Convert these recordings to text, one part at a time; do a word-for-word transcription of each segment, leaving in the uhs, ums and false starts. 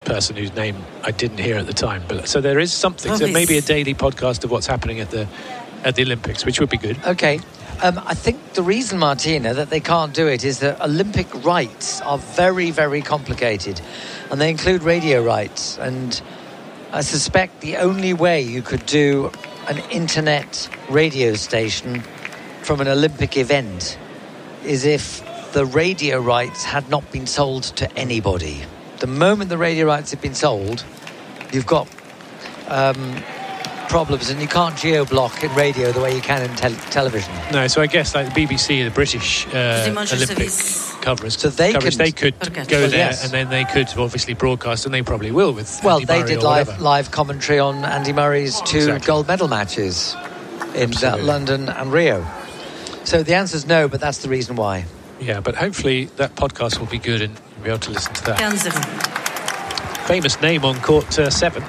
person whose name I didn't hear at the time. But so there is something. So maybe a daily podcast of what's happening at the at the Olympics, which would be good. Okay. Um, I think the reason, Martina, that they can't do it is that Olympic rights are very, very complicated, and they include radio rights. And I suspect the only way you could do an internet radio station from an Olympic event is if the radio rights had not been sold to anybody. The moment the radio rights have been sold, you've got um, problems, and you can't geo-block in radio the way you can in te- television. No, so I guess like the B B C, the British uh, Olympic coverage, so they coverage, could, they could okay. go well, there, yes. and then they could obviously broadcast, and they probably will with well, Andy they Murray did or live whatever. live commentary on Andy Murray's two Exactly. gold medal matches in uh, London and Rio. So the answer is no, but that's the reason why. Yeah, but hopefully that podcast will be good and you'll be able to listen to that. Famous name on court uh, seven.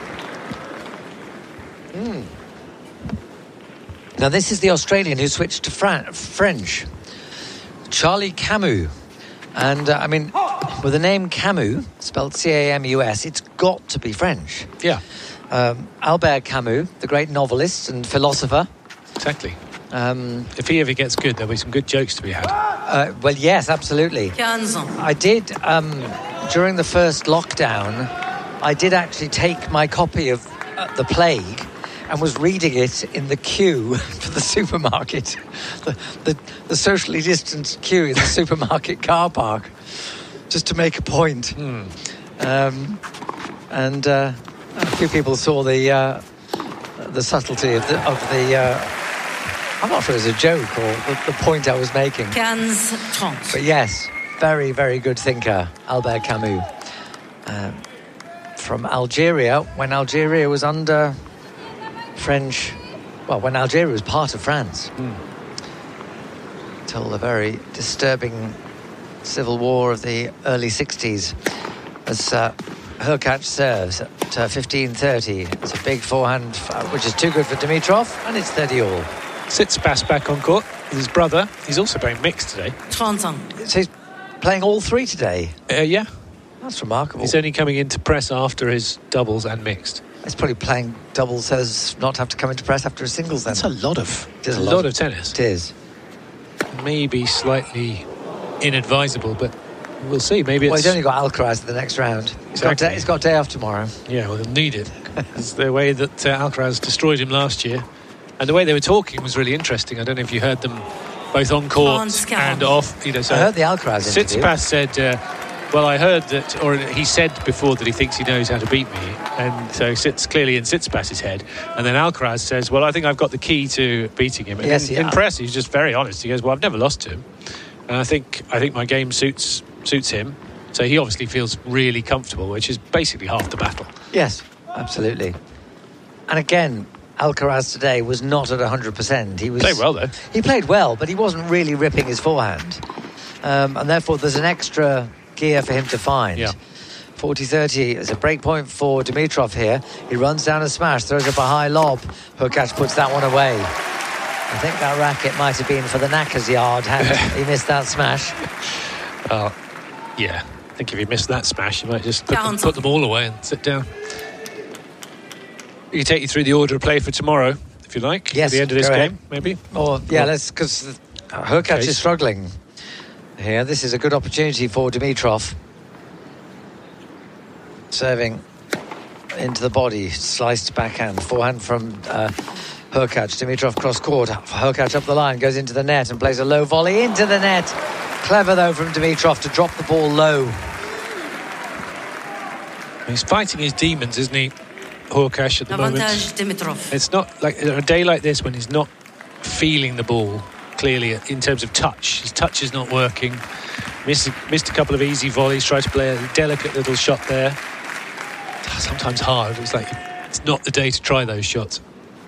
Mm. Now this is the Australian who switched to Fran- French, Charlie Camus. And uh, I mean, with the name Camus, spelled C A M U S, it's got to be French. Yeah. Um, Albert Camus, the great novelist and philosopher. Exactly. Um, if he ever gets good, there'll be some good jokes to be had. Uh, well, yes, absolutely. I did, um, during the first lockdown, I did actually take my copy of uh, The Plague and was reading it in the queue for the supermarket, the, the, the socially distanced queue in the supermarket car park, just to make a point. Mm. Um, and uh, a few people saw the uh, the subtlety of the of the. Uh, I'm not sure it was a joke or the, the point I was making. But yes, very, very good thinker, Albert Camus. Uh, from Algeria, when Algeria was under French... Well, when Algeria was part of France. Mm. Till the very disturbing civil war of the early sixties. As uh, Hurkacz serves at uh, fifteen thirty. It's a big forehand, uh, which is too good for Dimitrov, and it's thirty all. Tsitsipas back on court with his brother. He's also playing mixed today. So he's playing all three today? Uh, yeah. That's remarkable. He's only coming into press after his doubles and mixed. He's probably playing doubles so as not to have to come into press after his singles then. That's a lot of, it is a a lot, lot of tennis. It is. Maybe slightly inadvisable, but we'll see. Maybe well, it's... he's only got Alcaraz for the next round. He's Exactly. got, day, he's got day off tomorrow. Yeah, well, he'll need it. It's the way that uh, Alcaraz destroyed him last year. And the way they were talking was really interesting. I don't know if you heard them both on court and off. You know, so I heard the Alcaraz interview. Tsitsipas said, uh, well, I heard that, or he said before that he thinks he knows how to beat me. And so it sits clearly in Tsitsipas's head. And then Alcaraz says, well, I think I've got the key to beating him. And yes, in, yeah. in press, he's just very honest. He goes, well, I've never lost to him. And I think I think my game suits suits him. So he obviously feels really comfortable, which is basically half the battle. Yes, absolutely. And again, Alcaraz today was not at one hundred percent. He was Played well, though. He played well, but he wasn't really ripping his forehand. Um, and therefore, there's an extra gear for him to find. Yeah. forty thirty is a break point for Dimitrov here. He runs down a smash, throws up a high lob. Hurkacz puts that one away. I think that racket might have been for the knacker's yard had he missed that smash. Uh, yeah. I think if you missed that smash, you might just put them, put them all away and sit down. We can take you through the order of play for tomorrow, if you like. Yes, at the end of this go game, ahead. maybe. Or yeah, Or- let's because Hurkacz Okay. is struggling here. This is a good opportunity for Dimitrov. Serving into the body, sliced backhand, forehand from uh, Hurkacz. Dimitrov cross court. Hurkacz up the line, goes into the net and plays a low volley into the net. Clever though from Dimitrov to drop the ball low. He's fighting his demons, isn't he, Hurkacz, at the moment? Dimitrov. It's not like a day like this when he's not feeling the ball clearly in terms of touch. His touch is not working. Missed, missed a couple of easy volleys, tried to play a delicate little shot there. Sometimes hard. It's like it's not the day to try those shots.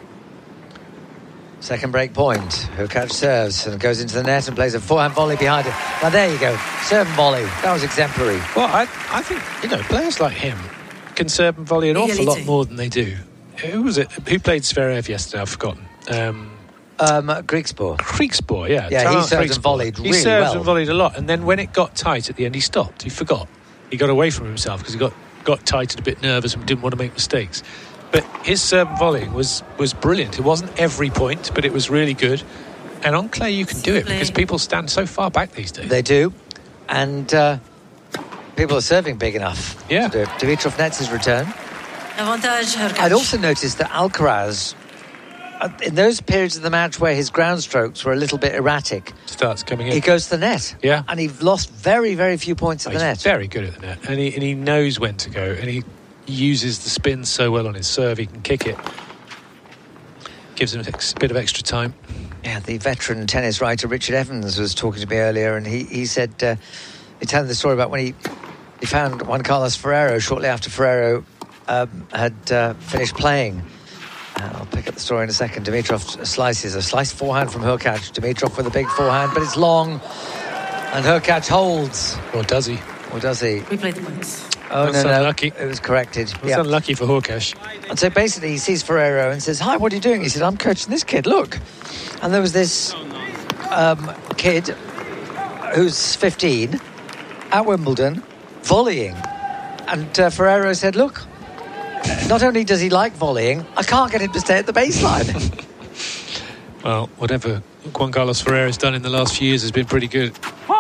Second break point. Hurkacz serves and goes into the net and plays a forehand volley behind it. Now there you go. Serve and volley. That was exemplary. Well, I, I think, you know, players like him can serve and volley an awful lot more than they do. Who was it? Who played Zverev yesterday? I've forgotten. Um, um, Griekspoor. Griekspoor, yeah. Yeah, Talant he served Griekspoor. and volleyed really He served well. and volleyed a lot. And then when it got tight at the end, he stopped. He forgot. He got away from himself because he got got tight and a bit nervous and didn't want to make mistakes. But his serve and volleying was, was brilliant. It wasn't every point, but it was really good. And on clay, you can do it because people stand so far back these days. They do. And uh, people are serving big enough yeah. to do it. Dimitrov nets his return. I'd also noticed that Alcaraz, in those periods of the match where his ground strokes were a little bit erratic, starts coming in. He goes to the net. Yeah. And he lost very, very few points at oh, the he's net. Very good at the net. And he, and he knows when to go. And he uses the spin so well on his serve, he can kick it. Gives him a bit of extra time. Yeah, the veteran tennis writer Richard Evans was talking to me earlier, and he, he said, uh, he told the story about when he, he found Juan Carlos Ferrero shortly after Ferrero um, had uh, finished playing. Uh, I'll pick up the story in a second. Dimitrov slices a sliced forehand from Hurkacz. Dimitrov with a big forehand, but it's long, and Hurkacz holds. Or does he? Or does he? We play the points. Oh, That's no, no, unlucky. it was corrected. It's yeah. unlucky for Hurkacz. And so basically he sees Ferrero and says, "Hi, what are you doing?" He said, "I'm coaching this kid, look." And there was this um, kid who's fifteen at Wimbledon volleying. And uh, Ferrero said, "Look, not only does he like volleying, I can't get him to stay at the baseline." Well, whatever Juan Carlos Ferrero has done in the last few years has been pretty good.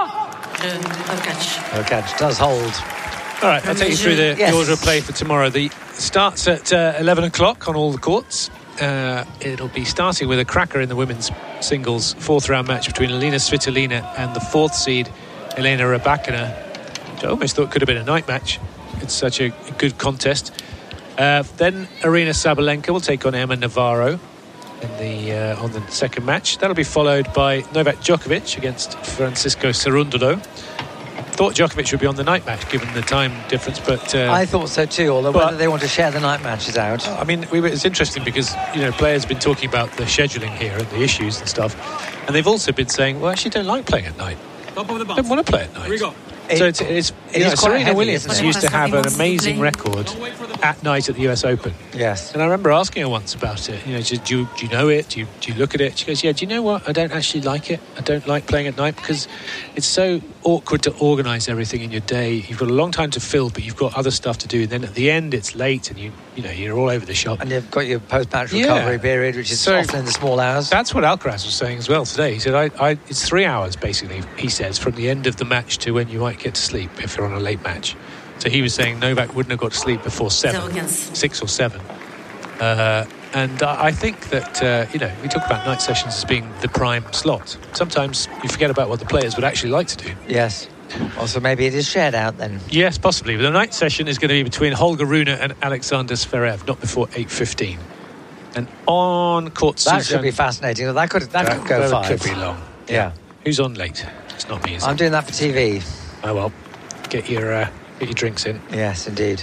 Hurkacz does hold. All right, I'll take you through the, yes. the order of play for tomorrow. The starts at uh, eleven o'clock on all the courts. Uh, it'll be starting with a cracker in the women's singles fourth round match between Alina Svitolina and the fourth seed Elena Rybakina, which I almost thought could have been a night match. It's such a good contest. Uh, then Arina Sabalenka will take on Emma Navarro in the uh, on the second match. That'll be followed by Novak Djokovic against Francisco Cerundolo. Thought Djokovic would be on the night match given the time difference, but uh, I thought so too, although but, whether they want to share the night matches out. I mean, we were, it's interesting because, you know, players have been talking about the scheduling here and the issues and stuff, and they've also been saying, well, I actually don't like playing at night. Top of the don't want to play at night. Here we go. It, so it's, it's it you know, is quite Serena heavy, Williams used to have an amazing record at night at the U S Open. Yes. And I remember asking her once about it. You know, do you, do you know it? Do you, do you look at it? She goes, yeah, do you know what? I don't actually like it. I don't like playing at night because it's so awkward to organise everything in your day. You've got a long time to fill, but you've got other stuff to do. And then at the end, it's late and you, you know, you're all over the shop. And you've got your post-match recovery yeah. period, which is so, often in the small hours. That's what Alcaraz was saying as well today. He said, I, I, it's three hours, basically, he says, from the end of the match to when you might get to sleep if you're on a late match. So he was saying Novak wouldn't have got to sleep before seven, six or seven. Uh, and I think that, uh, you know, we talk about night sessions as being the prime slot. Sometimes you forget about what the players would actually like to do. Yes. Also, maybe it is shared out then. Yes, possibly. But the night session is going to be between Holger Rune and Alexander Zverev, not before eight fifteen. And on court, that Suzanne, should be fascinating. That could that, that could go that five. Could be long. Yeah. yeah. Who's on late? It's not me. Is I'm it? doing that for T V. Oh well, get your uh, get your drinks in. Yes, indeed.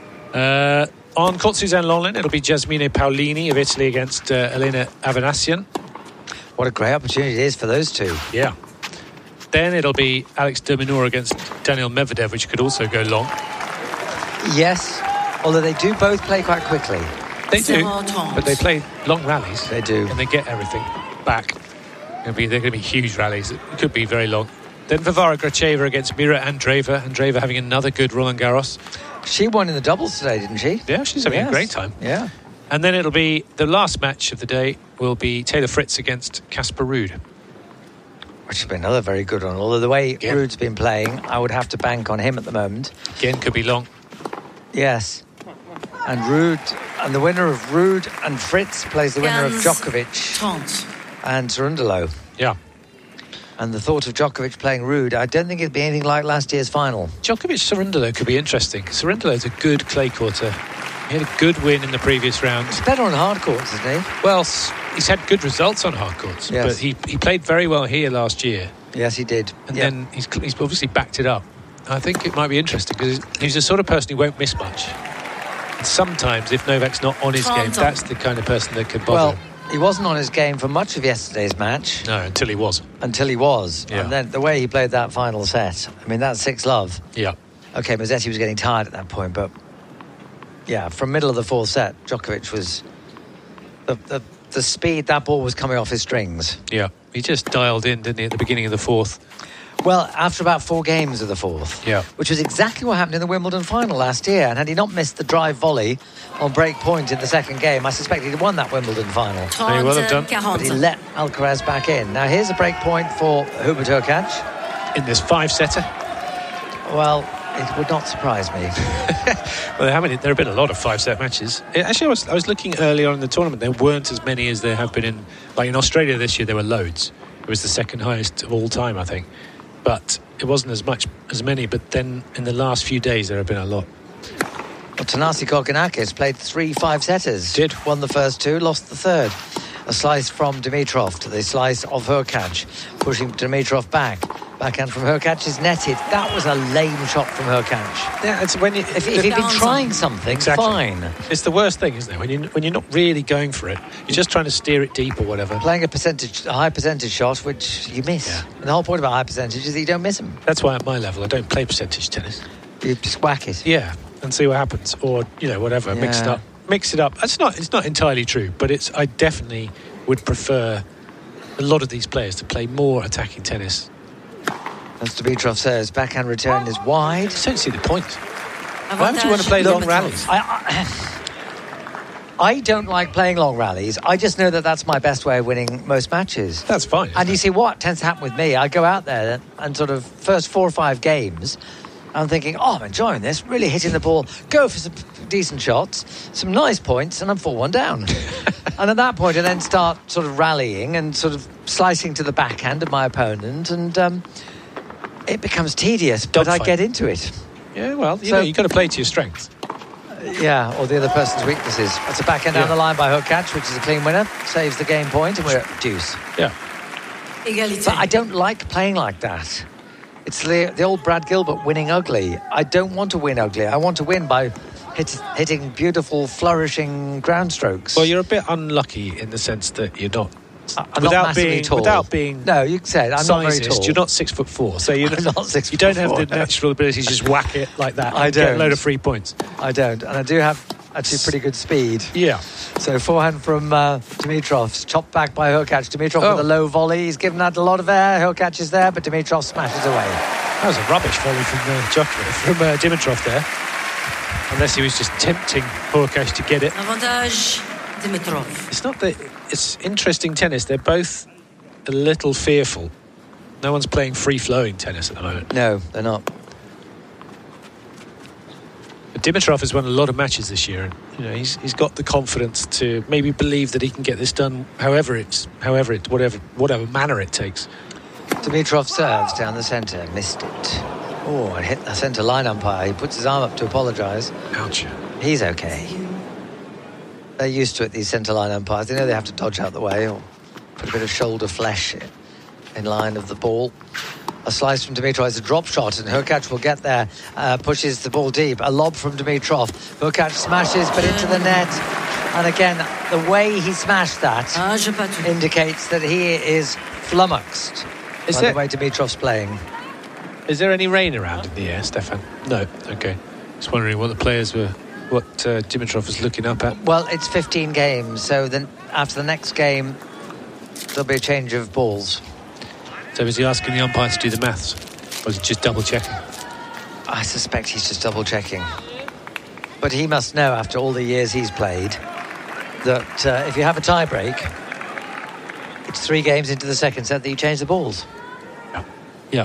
Uh, on court, Suzanne Lenglen, it'll be Jasmine Paolini of Italy against uh, Elena Avanasian. What a great opportunity it is for those two. Yeah. Then it'll be Alex de Minaur against Daniel Medvedev, which could also go long. Yes, although they do both play quite quickly. They do, but they play long rallies. They do. And they get everything back. It'll be, they're going to be huge rallies. It could be very long. Then Varvara Gracheva against Mira Andreeva. Andreeva having another good Roland Garros. She won in the doubles today, didn't she? Yeah, she's having yes. a great time. Yeah. And then it'll be the last match of the day will be Taylor Fritz against Casper Ruud. Which has been another very good one. Although the way Again. Ruud's been playing, I would have to bank on him at the moment. Again, could be long. Yes. And Ruud, and the winner of Ruud and Fritz plays the winner of Djokovic and Cerundolo. Yeah. And the thought of Djokovic playing Ruud, I don't think it'd be anything like last year's final. Djokovic Cerundolo could be interesting. Cerundolo's a good clay courter. He had a good win in the previous round. He's better on hard courts, isn't he? Well, he's had good results on hard courts, yes. but he, he played very well here last year. Yes, he did. And yep. then he's, he's obviously backed it up. I think it might be interesting because he's the sort of person who won't miss much. And sometimes, if Novak's not on his game, that's the kind of person that could bother well, him. He wasn't on his game for much of yesterday's match. No, until he was. Until he was. Yeah. And then the way he played that final set, I mean, that's six love. Yeah. Okay, Mazzetti was getting tired at that point, but yeah, from middle of the fourth set, Djokovic was... The, the, the speed that ball was coming off his strings. Yeah, he just dialed in, didn't he, at the beginning of the fourth. Well, after about four games of the fourth, Yeah. which was exactly what happened in the Wimbledon final last year. And had he not missed the drive volley on break point in the second game, I suspect he'd have won that Wimbledon final. May well have done. But he let Alcaraz back in. Now, here's a break point for Hubert Hurkacz. In this five-setter. Well, it would not surprise me. Well, there, haven't, there have been a lot of five-set matches. Eh, Actually, I was, I was looking earlier on in the tournament. There weren't as many as there have been in... Like in Australia this year, there were loads. It was the second highest of all time, I think. But it wasn't as much as many. But then in the last few days, there have been a lot. Well, Thanasi Kokkinakis played three five-setters. Did. Won the first two, lost the third. A slice from Dimitrov to the slice of Hurkacz, pushing Dimitrov back. Backhand from Hurkacz is netted. That was a lame shot from Hurkacz. Yeah, it's when you, If, if he'd been trying something, Exactly. fine. It's the worst thing, isn't it? When you when you're not really going for it, you're just trying to steer it deep or whatever. Playing a percentage, a high percentage shot, which you miss. Yeah. And the whole point about high percentage is that you don't miss them. That's why at my level, I don't play percentage tennis. You just whack it. Yeah, and see what happens, or you know, whatever. Mix it Yeah. up. Mix it up. It's not. It's not entirely true, but it's. I definitely would prefer a lot of these players to play more attacking tennis. As Dimitrov says, backhand return is wide. I just don't see the point. Why would you want to play long rallies? I, I, I don't like playing long rallies. I just know that that's my best way of winning most matches. That's fine. And you see what tends to happen with me, I go out there and sort of first four or five games, I'm thinking, oh, I'm enjoying this, really hitting the ball, go for some decent shots, some nice points, and I'm four one down. And at that point, I then start sort of rallying and sort of slicing to the backhand of my opponent, and um, it becomes tedious, but I Dogfight. get into it. Yeah, well, you So- know, you've got to play to your strengths. Yeah, or the other person's weaknesses. That's a backhand down Yeah. the line by Hurkacz, which is a clean winner, saves the game point, and we're at deuce. Yeah. But I don't like playing like that. It's the, the old Brad Gilbert winning ugly. I don't want to win ugly. I want to win by hit, hitting beautiful, flourishing ground strokes. Well, you're a bit unlucky in the sense that you're not. I- I'm without not massively being tall. without being No, you said I'm not very sizist, tall. you're not six foot four, so you're I'm not six you foot don't have four. the natural ability to just whack it like that. I and get a don't. load of free points. I don't. And I do have actually pretty good speed. Yeah. So forehand from uh, Dimitrov, chopped back by Hurkacz. Dimitrov Oh. with a low volley. He's given that a lot of air. Hurkacz is there, but Dimitrov smashes away. That was a rubbish volley from uh, Djokovic, from uh, Dimitrov there. Unless he was just tempting Hurkacz to get it. Avantage Dimitrov. It's not that it's interesting tennis. They're both a little fearful. No one's playing free-flowing tennis at the moment. No, they're not. But Dimitrov has won a lot of matches this year, and you know he's he's got the confidence to maybe believe that he can get this done, however it's however it whatever whatever manner it takes. Dimitrov serves down the centre, missed it. Oh, and hit the centre line umpire. He puts his arm up to apologise. Ouch. He's okay. They're used to it, these centre line umpires. They know they have to dodge out the way or put a bit of shoulder flesh in line of the ball. A slice from Dimitrov is a drop shot, and Hurkacz will get there, uh, pushes the ball deep. A lob from Dimitrov. Hurkacz smashes, but into the net. And again, the way he smashed that Ah, j'ai pas tout. indicates that he is flummoxed Is by there- the way Dimitrov's playing. Is there any rain around in the air, Stefan? No. Okay. Just wondering what the players were, what uh, Dimitrov was looking up at. Well, it's fifteen games, so then after the next game, there'll be a change of balls. So is he asking the umpire to do the maths, or is he just double checking? I suspect he's just double checking. But he must know, after all the years he's played, that uh, if you have a tie break, it's three games into the second set that you change the balls. Yeah. Yeah.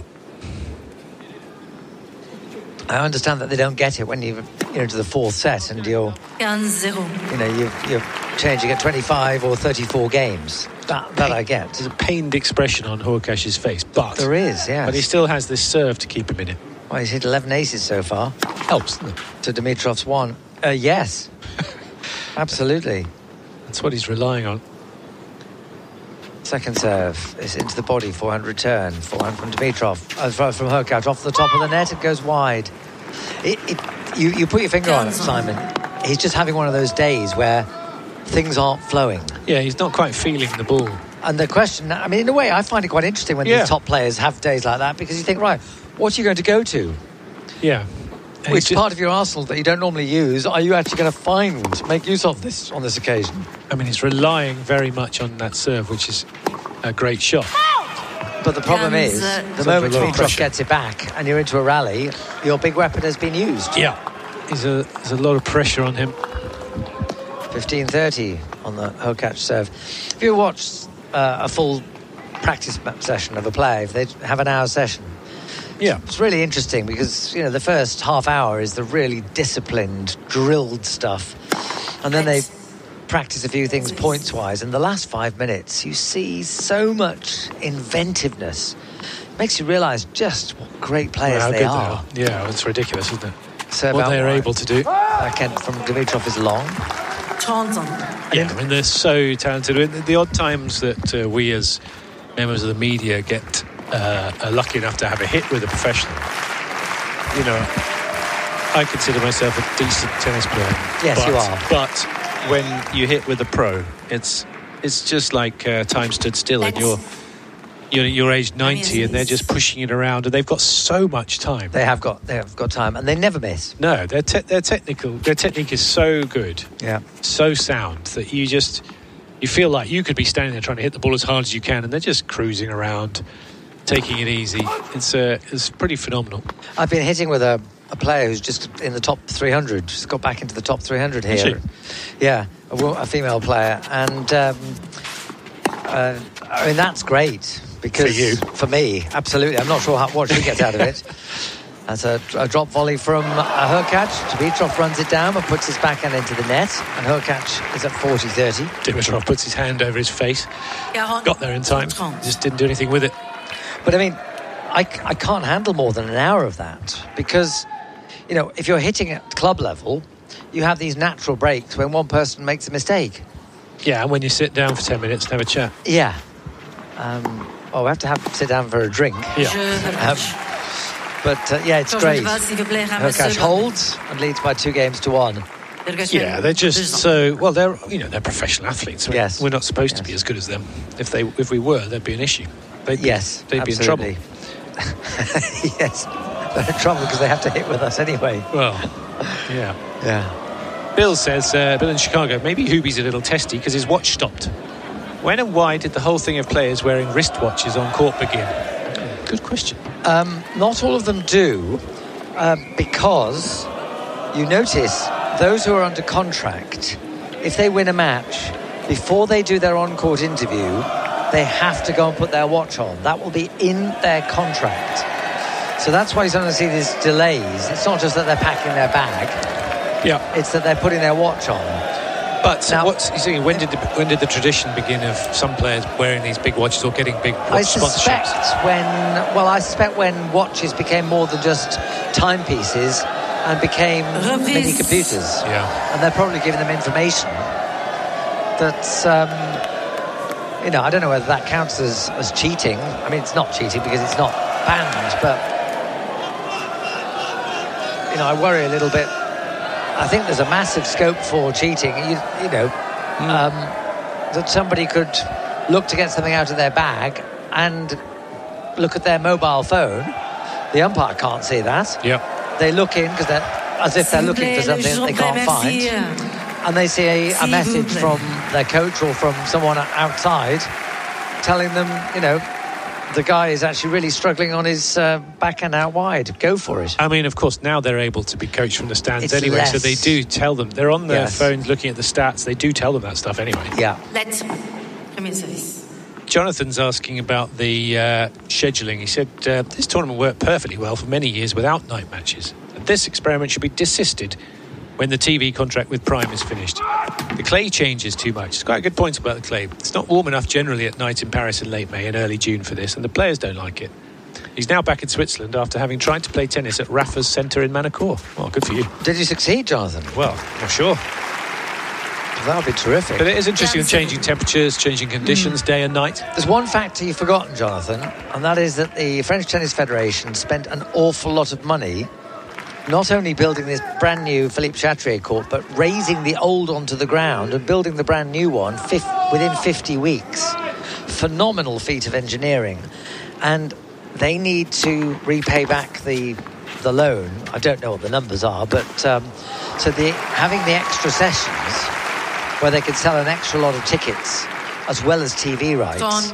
I understand that they don't get it when you you're into the fourth set and you're, fifteen zero. you know, you're, you're changing at twenty-five or thirty-four games. That, that I get. There's a pained expression on Hurkacz's face, but There is, yeah. but he still has this serve to keep him in it. Well, he's hit eleven aces so far Helps, doesn't it? to Dimitrov's one. Uh, yes, absolutely. That's what he's relying on. Second serve is into the body, forehand return, forehand from Dimitrov, uh, from from Hurkacz, off the top of the net, it goes wide. It, it, you, you put your finger on it, Simon. He's just having one of those days where things aren't flowing. Yeah, he's not quite feeling the ball. And the question, I mean, in a way, I find it quite interesting when Yeah. these top players have days like that, because you think, right, what are you going to go to? Yeah. And Which he's ju- part of your arsenal that you don't normally use are you actually going to find, make use of this on this occasion? I mean, he's relying very much on that serve, which is a great shot. But the problem is, Comes, uh, the It's under moment a lot of Dimitrov pressure. gets it back and you're into a rally, your big weapon has been used. Yeah, there's a, there's a lot of pressure on him. fifteen thirty on the Hurkacz serve. If you watch uh, a full practice session of a player, if they have an hour session, Yeah. it's really interesting because, you know, the first half hour is the really disciplined, drilled stuff. And then they practice a few things points-wise. And the last five minutes, you see so much inventiveness. It makes you realise just what great players How they good are. they are. Yeah, it's ridiculous, isn't it? Serve What out they're wide. able to do. Backhand from Dimitrov is long. trente ans. Yeah, I mean, they're so talented. I mean, The odd times that uh, we as members of the media get uh, are lucky enough to have a hit with a professional, you know, I consider myself a decent tennis player. Yes, but, you are. But when you hit with a pro, it's it's just like uh, time stood still, and you're you're, you're age ninety, and they're just pushing it around, and they've got so much time. They have got they have got time, and they never miss. No, their te- their technical their technique is so good, Yeah. so sound that you just you feel like you could be standing there trying to hit the ball as hard as you can, and they're just cruising around, taking it easy. It's uh, it's pretty phenomenal. I've been hitting with a, a player who's just in the top three hundred. She's got back into the top three hundred Is here. Yeah, a, wo- a female player, and um, uh, I mean that's great because For you. for me, absolutely. I'm not sure how, what she gets out of it. That's a, a drop volley from uh, Hurkacz. Dimitrov runs it down and puts his backhand into the net, and Hurkacz is at forty thirty. Dimitrov puts his hand over his face, quarante, got there in time, trente. just didn't do anything with it. But I mean, I, c- I can't handle more than an hour of that because, you know, if you're hitting at club level, you have these natural breaks when one person makes a mistake. Yeah, and when you sit down for ten minutes and have a chat. Yeah. Um, oh, we have to have sit down for a drink. Yeah. Je Hurkacz. But uh, yeah, it's Changement great. de balle, s'il vous plaît, Ramos. Hurkacz holds and leads by two games to one. Hurkacz. Yeah, they're just Deux ans. so well. They're you know they're professional athletes. We're- Yes. we're not supposed to Yes. be as good as them. If they if we were, there'd be an issue. They'd be, Yes, they'd be in trouble. absolutely. Yes, they're in trouble because they have to hit with us anyway. Well, yeah. Yeah. Bill says, uh, Bill in Chicago, maybe Hubie's a little testy because his watch stopped. When and why did the whole thing of players wearing wristwatches on court begin? Good question. Um, not all of them do, uh, because you notice those who are under contract, if they win a match, before they do their on-court interview, they have to go and put their watch on. That will be in their contract. So that's why you're starting to see these delays. It's not just that they're packing their bag, Yeah. it's that they're putting their watch on. But Now- what's you see, when did the, when did the tradition begin of some players wearing these big watches or getting big I watch suspect sponsorships? when, well, I suspect when watches became more than just timepieces and became Reprise. mini computers. Yeah. And they're probably giving them information that, um, you know, I don't know whether that counts as, as cheating. I mean, it's not cheating because it's not banned, but, you know, I worry a little bit. I think there's a massive scope for cheating. You, you know, Hmm. um, that somebody could look to get something out of their bag and look at their mobile phone. The umpire can't see that. Yeah. They look in because they're as if they're S'il vous looking for plaît, le something that they juge can't merci. find, and they see a, a S'il message vous plaît. from their coach or from someone outside telling them, you know, the guy is actually really struggling on his uh, backhand out wide. Go for it. I mean, of course, now they're able to be coached from the stands It's anyway, so less. they do tell them. They're on their Yes. phones looking at the stats. They do tell them that stuff anyway. Yeah. Let's. Premier service. Jonathan's asking about the uh, scheduling. He said, uh, this tournament worked perfectly well for many years without night matches. This experiment should be desisted when the T V contract with Prime is finished. The clay changes too much. It's quite a good point about the clay. It's not warm enough generally at night in Paris in late May and early June for this, and the players don't like it. He's now back in Switzerland after having tried to play tennis at Rafa's Centre in Manacor. Well, good for you. Did you succeed, Jonathan? Well, not sure. That would be terrific. But it is interesting with Jansen. changing temperatures, changing conditions, day and night. There's one factor you've forgotten, Jonathan, and that is that the French Tennis Federation spent an awful lot of money not only building this brand new Philippe Chatrier court, but raising the old onto the ground and building the brand new one fif- within fifty weeks. Phenomenal feat of engineering. And they need to repay back the the loan. I don't know what the numbers are, but um, so the having the extra sessions where they could sell an extra lot of tickets as well as T V rights trente,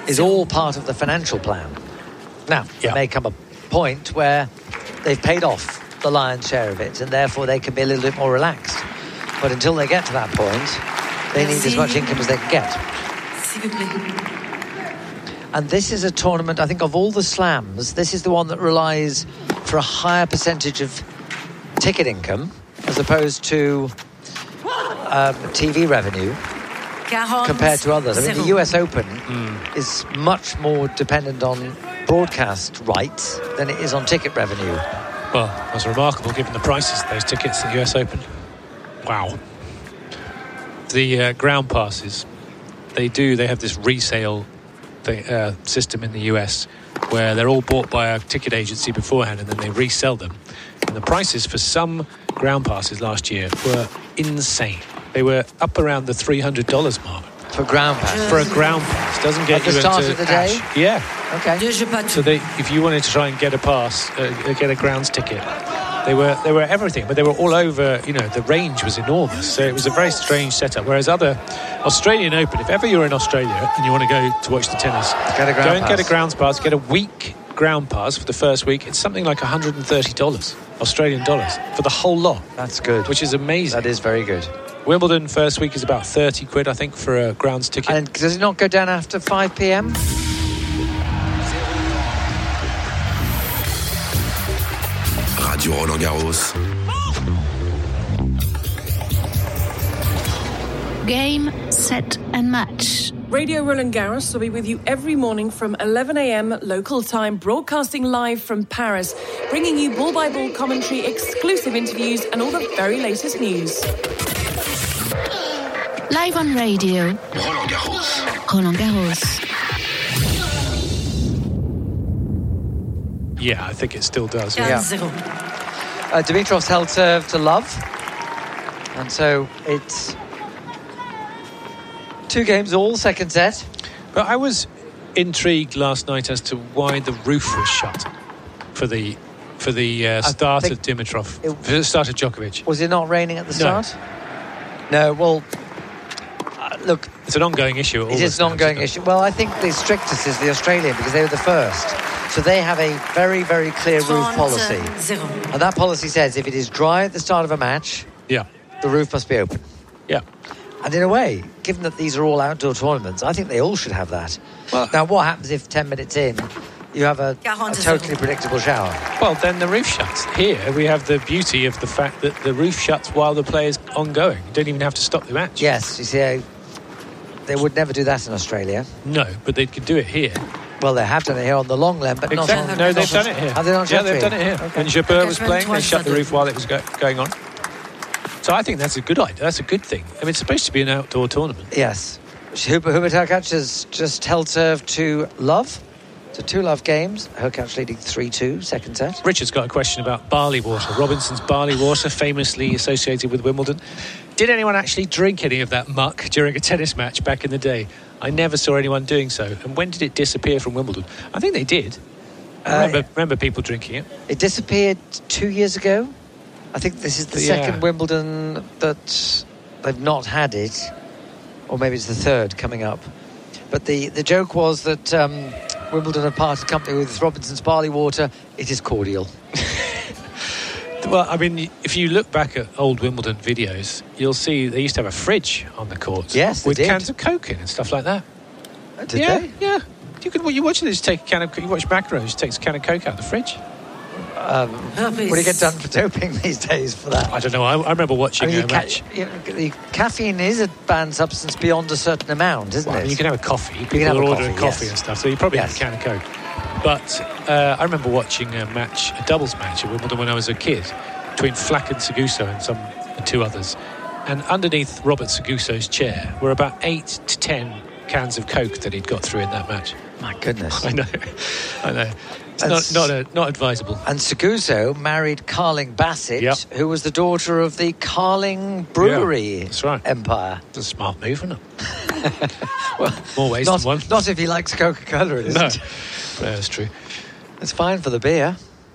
is all part of the financial plan. Now, Yeah. there may come a point where they've paid off the lion's share of it, and therefore they can be a little bit more relaxed. But until they get to that point, they need as much income as they can get. S'il vous plaît. And this is a tournament, I think, of all the slams, this is the one that relies for a higher percentage of ticket income as opposed to um, T V revenue compared to others. I mean, the U S Open mm. is much more dependent on broadcast rights than it is on ticket revenue. Well, that's remarkable given the prices of those tickets at the U S Open. Wow. The uh, ground passes, they do, they have this resale thing, uh, system in the U S where they're all bought by a ticket agency beforehand and then they resell them. And the prices for some ground passes last year were insane. They were up around the three hundred dollars mark. For ground pass? For a ground pass. Doesn't get At you the start into of the cash. day? Yeah. Okay. So they, if you wanted to try and get a pass, uh, get a grounds ticket, they were they were everything, but they were all over. You know, the range was enormous. So it was a very strange setup. Whereas other Australian Open, if ever you're in Australia and you want to go to watch the tennis, get a ground go and pass. get a grounds pass. Get a week ground pass for the first week. It's something like one hundred thirty dollars Australian dollars for the whole lot. That's good. Which is amazing. That is very good. Wimbledon first week is about thirty quid, I think, for a grounds ticket. And does it not go down after five p.m? Radio Roland Garros. Game, set and match. Radio Roland Garros will be with you every morning from eleven a.m. local time, broadcasting live from Paris, bringing you ball-by-ball commentary, exclusive interviews and all the very latest news. Live on radio. Roland Garros. Roland Garros. Yeah, I think it still does. Yeah. Uh, Dimitrov's held serve to love. And so it's two games all, second set. But I was intrigued last night as to why the roof was shut for the for the uh, start of Dimitrov, it, for the start of Djokovic. Was it not raining at the No. start? No, well, uh, look. It's an ongoing issue. It is an ongoing issue. Well, I think the strictest is the Australian because they were the first. So they have a very, very clear roof policy. And that policy says if it is dry at the start of a match, Yeah. the roof must be open. Yeah. And in a way, given that these are all outdoor tournaments, I think they all should have that. Well, now, what happens if ten minutes in, you have a, a totally predictable shower? Well, then the roof shuts. Here, we have the beauty of the fact that the roof shuts while the play is ongoing. You don't even have to stop the match. Yes, you see, they would never do that in Australia. No, but they could do it here. Well, they have done it here on the long lane, but Exactly. not on... No, they've not done on, it here. Have they not Yeah, Jeffrey? they've done it here. Okay. When Jabeur was playing, they shut the roof while it was go- going on. So I think that's a good idea. That's a good thing. I mean, it's supposed to be an outdoor tournament. Yes. Hubert Hurkacz has just held serve to Love. So two love games. Hurkacz leading three two, second set. Richard's got a question about barley water. Robinson's barley water, famously associated with Wimbledon. Did anyone actually drink any of that muck during a tennis match back in the day? I never saw anyone doing so. And when did it disappear from Wimbledon? I think they did. I Uh, remember, remember people drinking it. It disappeared two years ago. I think this is the Yeah. second Wimbledon that they've not had it. Or maybe it's the third coming up. But the, the joke was that um, Wimbledon have parted company with Robinson's barley water. It is cordial. Well, I mean, if you look back at old Wimbledon videos, you'll see they used to have a fridge on the courts. Yes, they with did. cans of Coke in and stuff like that. Did yeah, they? yeah. You could. You watch this. Take a can of. You watch McEnroe. Just takes a can of Coke out of the fridge. Um, what do you get done for doping these days for that? I don't know. I, I remember watching I mean, a you ca- match. you know, the caffeine is a banned substance beyond a certain amount, isn't Well, I it? mean, you can have a coffee. People can have are a ordering coffee, coffee yes. and stuff. So you probably Yes. have a can of Coke. But uh, I remember watching a match, a doubles match at Wimbledon when I was a kid, between Flack and Seguso and some and two others. And underneath Robert Seguso's chair were about eight to ten cans of Coke that he'd got through in that match. My goodness. I know, I know. It's That's- not not a, not advisable. And Seguso married Carling Bassett, Yep. who was the daughter of the Carling Brewery Yeah, that's right. empire. It's a smart move, isn't it? Well, more ways Not, than one. not if he likes Coca-Cola, it No, isn't. yeah, that's true. It's fine for the beer.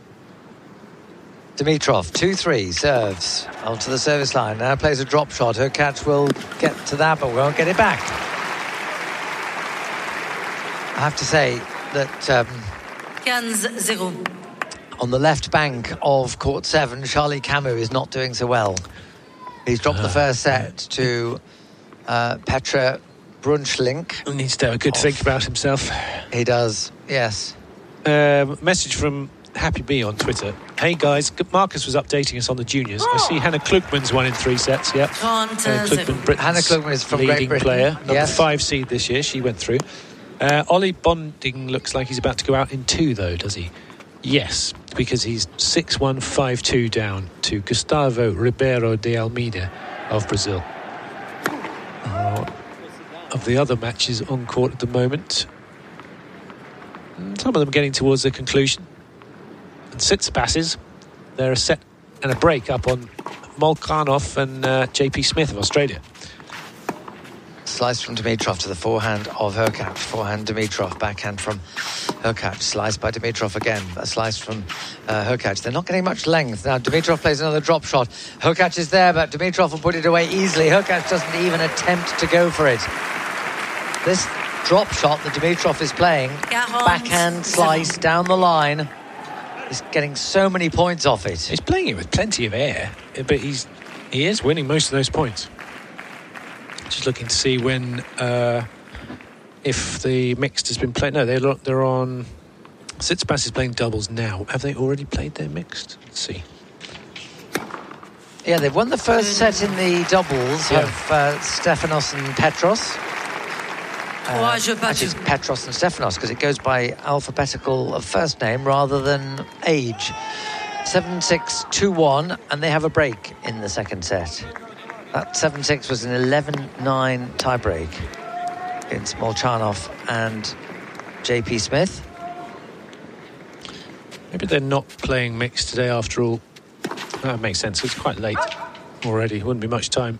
Dimitrov, two three, serves onto the service line. Now plays a drop shot. Her catch will get to that, but won't get it back. I have to say that um, fifteen zero. on the left bank of court seven, Charlie Camus is not doing so well. He's dropped uh, the first set to uh, Petra Brunschlink. He needs to have a good think about himself. He does, yes. Uh, message from Happy Bee on Twitter. Hey guys, Marcus was updating us on the juniors. I see Hannah Klugman's won in three sets. Yep. Hannah Klugman, Britain's Hannah Klugman is from leading Great Britain. player, number yes. five seed this year. She went through. Uh, Ollie Bonding looks like he's about to go out in two, though, does he? Yes, because he's six one, five two down to Gustavo Ribeiro de Almeida of Brazil. Uh, of the other matches on court at the moment, some of them getting towards their conclusion. And Tsitsipas's, they're a set and a break up on Molchanov and uh, J P Smith of Australia. Slice from Dimitrov to the forehand of Hurkacz. Forehand Dimitrov, backhand from Hurkacz. Slice by Dimitrov again. A slice from uh, Hurkacz. They're not getting much length. Now Dimitrov plays another drop shot. Hurkacz is there, but Dimitrov will put it away easily. Hurkacz doesn't even attempt to go for it. This drop shot that Dimitrov is playing, backhand slice down the line, is getting so many points off it. He's playing it with plenty of air, but he's he is winning most of those points. Just looking to see when, uh, if the mixed has been played. No, they're they're on. Tsitsipas is playing doubles now. Have they already played their mixed? Let's see. Yeah, they've won the first set in the doubles yeah. of uh, Stefanos and Petros. Uh, actually, it's Petros and Stefanos because it goes by alphabetical of first name rather than age. seven six two one, and they have a break in the second set. That seven six was an eleven nine tiebreak against Molchanov and J P Smith. Maybe they're not playing mixed today after all. That makes sense. It's quite late already. Wouldn't be much time.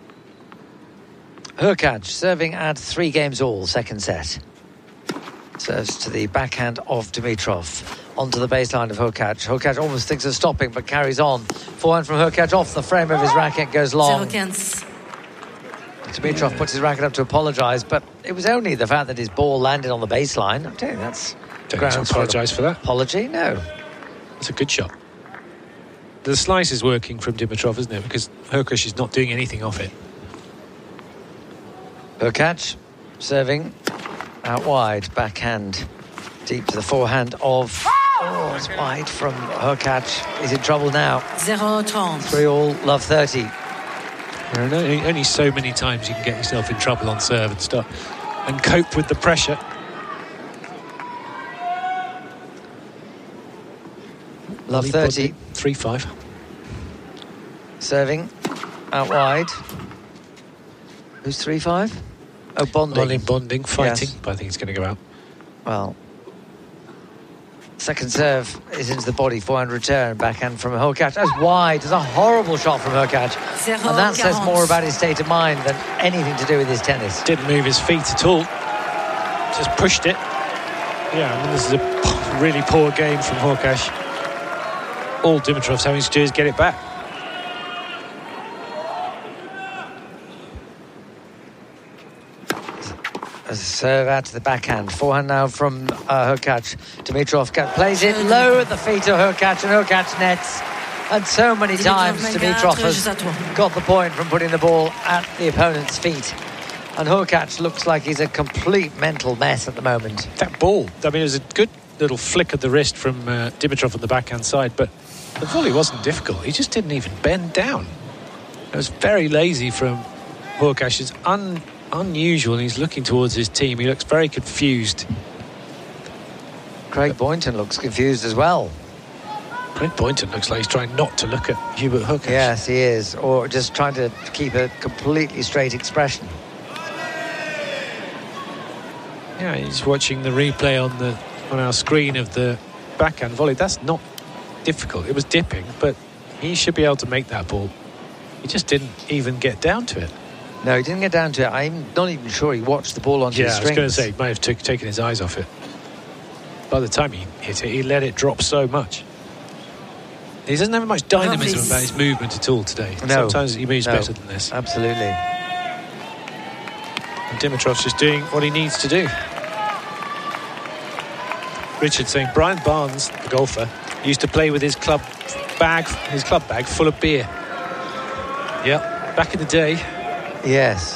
Hurkacz serving at three games all, second set. Serves to the backhand of Dimitrov. Onto the baseline of Hurkacz. Hurkacz almost thinks of stopping, but carries on. Forehand from Hurkacz off the frame of his racket, goes long. Dimitrov puts his racket up to apologise, but it was only the fact that his ball landed on the baseline. I'm telling you, that's Don't need to apologise for that. Apology? No. It's a good shot. The slice is working from Dimitrov, isn't it? Because Hurkacz is not doing anything off it. Hurkacz serving out wide, backhand deep to the forehand of. Oh, it's wide from Hurkacz. He's in trouble now. zero thirty. Three all, love thirty. Only, only so many times you can get yourself in trouble on serve and start and cope with the pressure. Love thirty. three five. Serving out wide. Who's three five? Oh, Bonding. Ollie Bonding fighting, yes. but I think he's going to go out. Well, second serve is into the body, forehand return, backhand from Hurkacz. That's wide. It's a horrible shot from Hurkacz. And that says more about his state of mind than anything to do with his tennis. Didn't move his feet at all. Just pushed it. Yeah, I mean, this is a really poor game from Hurkacz. All Dimitrov's having to do is get it back. A serve out to the backhand. Forehand now from uh, Hurkacz. Dimitrov plays it low at the feet of Hurkacz, and Hurkacz nets. And so many times Dimitrov has got the point from putting the ball at the opponent's feet. And Hurkacz looks like he's a complete mental mess at the moment. That ball, I mean, it was a good little flick of the wrist from uh, Dimitrov on the backhand side, but the volley wasn't difficult. He just didn't even bend down. It was very lazy from Hurkacz. It's un... unusual, and he's looking towards his team. He looks very confused. Craig Boynton looks confused as well. Craig Boynton looks like he's trying not to look at Hubert Hurkacz. Yes, he is, or just trying to keep a completely straight expression. Yeah, he's watching the replay on the on our screen of the backhand volley. That's not difficult. It was dipping, but he should be able to make that ball. He just didn't even get down to it. No, he didn't get down to it. I'm not even sure he watched the ball onto yeah, the strings. Yeah, I was going to say, he might have t- taken his eyes off it. By the time he hit it, he let it drop so much. He doesn't have much dynamism about his movement at all today. No. Sometimes he moves no, better than this. Absolutely. And Dimitrov's just doing what he needs to do. Richard saying Brian Barnes, the golfer, used to play with his club bag, his club bag full of beer. Yeah, back in the day. Yes.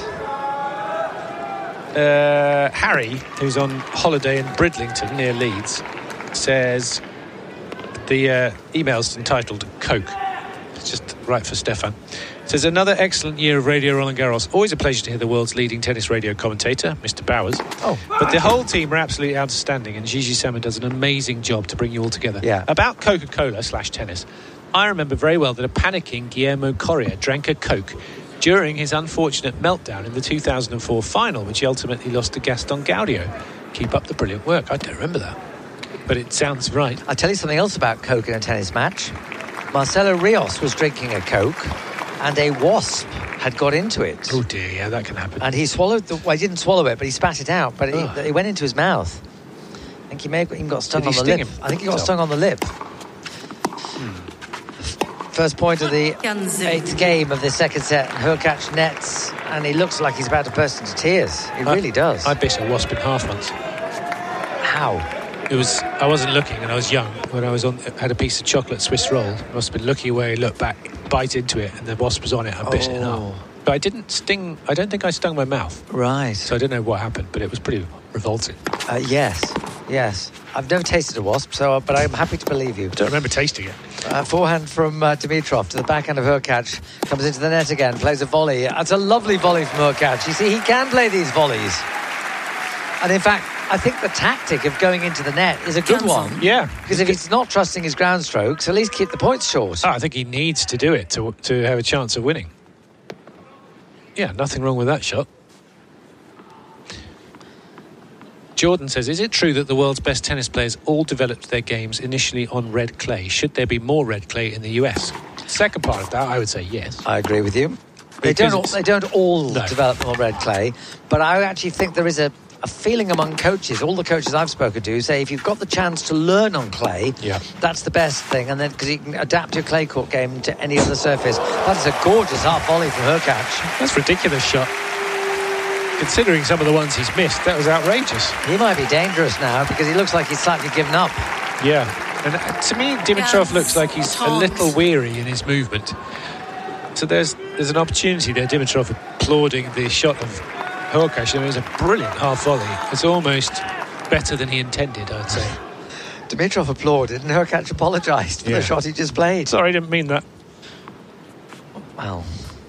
Uh, Harry, who's on holiday in Bridlington near Leeds, says the uh, email's entitled Coke. It's just right for Stefan. Says another excellent year of Radio Roland Garros. Always a pleasure to hear the world's leading tennis radio commentator, Mister Bowers. Oh, but the whole team are absolutely outstanding, and Gigi Salmon does an amazing job to bring you all together. Yeah. About Coca-Cola slash tennis, I remember very well that a panicking Guillermo Coria drank a Coke during his unfortunate meltdown in the two thousand four final, which he ultimately lost to Gaston Gaudio. Keep up the brilliant work. I don't remember that, but it sounds right. I'll tell you something else about Coke in a tennis match. Marcelo Rios was drinking a Coke, and a wasp had got into it. Oh dear, yeah, that can happen. And he swallowed the... Well, he didn't swallow it, but he spat it out. But oh. it, it went into his mouth. I think he may have even got stung Did on he the sting lip. him? I think he got So. stung on the lip. Hmm. First point of the eighth game of the second set. Hurkacz nets, and he looks like he's about to burst into tears. He I, really does. I bit a wasp in half once. How? It was. I wasn't looking, and I was young when I was on. Had a piece of chocolate Swiss roll. I must have been looking away, looked back, bite into it, and the wasp was on it. I bit it in Oh. half. But I didn't sting. I don't think I stung my mouth. Right. So I don't know what happened, but it was pretty revolting. Uh, yes, yes. I've never tasted a wasp, so but I'm happy to believe you. I don't remember tasting it. Uh, forehand from uh, Dimitrov to the backhand of Hurkacz. Comes into the net again, plays a volley. That's a lovely volley from Hurkacz. You see, he can play these volleys. And in fact, I think the tactic of going into the net is a good one. Yeah. Because if he's not trusting his ground strokes, at least keep the points short. Oh, I think he needs to do it to to have a chance of winning. Yeah, nothing wrong with that shot. Jordan says, is it true that the world's best tennis players all developed their games initially on red clay? Should there be more red clay in the U S? Second part of that, I would say yes. I agree with you. They Because don't all, it's- they don't all No. develop on red clay, but I actually think there is a, a feeling among coaches, all the coaches I've spoken to, say if you've got the chance to learn on clay, Yeah. that's the best thing, and then because you can adapt your clay court game to any other surface. That's a gorgeous half volley from Hurkacz. That's a ridiculous shot. Considering some of the ones he's missed, that was outrageous. He might be dangerous now because he looks like he's slightly given up. Yeah. And uh, to me, Dimitrov looks like he's a little weary in his movement. So there's there's an opportunity there. Dimitrov applauding the shot of Hurkacz. I mean, it was a brilliant half volley. It's almost better than he intended, I'd say. Dimitrov applauded and Hurkacz apologised for Yeah. the shot he just played. Sorry, I didn't mean that. Well,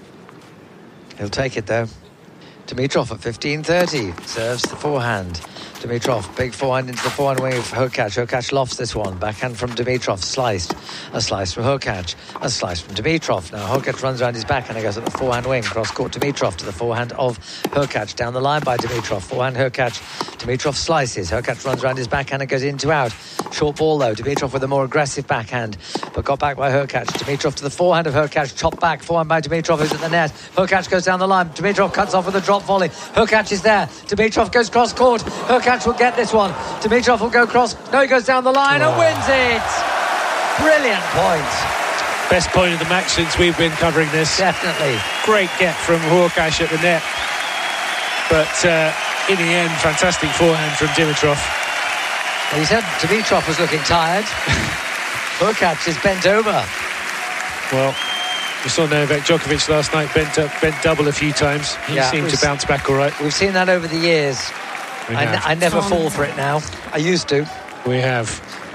he'll take it though. Dimitrov at fifteen thirty serves the forehand. Dimitrov, big forehand into the forehand wing of Hurkacz. Hurkacz lofts this one. Backhand from Dimitrov, sliced. A slice from Hurkacz. A slice from Dimitrov. Now Hurkacz runs around his backhand and goes at the forehand wing. Cross court Dimitrov to the forehand of Hurkacz. Down the line by Dimitrov. Forehand Hurkacz. Dimitrov slices. Hurkacz runs around his backhand and goes in to out. Short ball though. Dimitrov with a more aggressive backhand, but got back by Hurkacz. Dimitrov to the forehand of Hurkacz. Chopped back. Forehand by Dimitrov, who's at the net. Hurkacz goes down the line. Dimitrov cuts off with a drop volley. Hurkacz is there. Dimitrov goes cross court. Hurkacz will get this one. Dimitrov will go cross. No, he goes down the line and wins it. Brilliant point. Best point of the match since we've been covering this. Definitely. Great get from Hurkacz at the net. But uh, in the end, fantastic forehand from Dimitrov. Well, you said Dimitrov was looking tired. Hurkacz is bent over. Well, we saw Novak Djokovic last night bent up, bent double a few times. He Yeah, it seemed was- to bounce back all right. We've seen that over the years. We I, n- have. I never fall for it now. I used to. We have.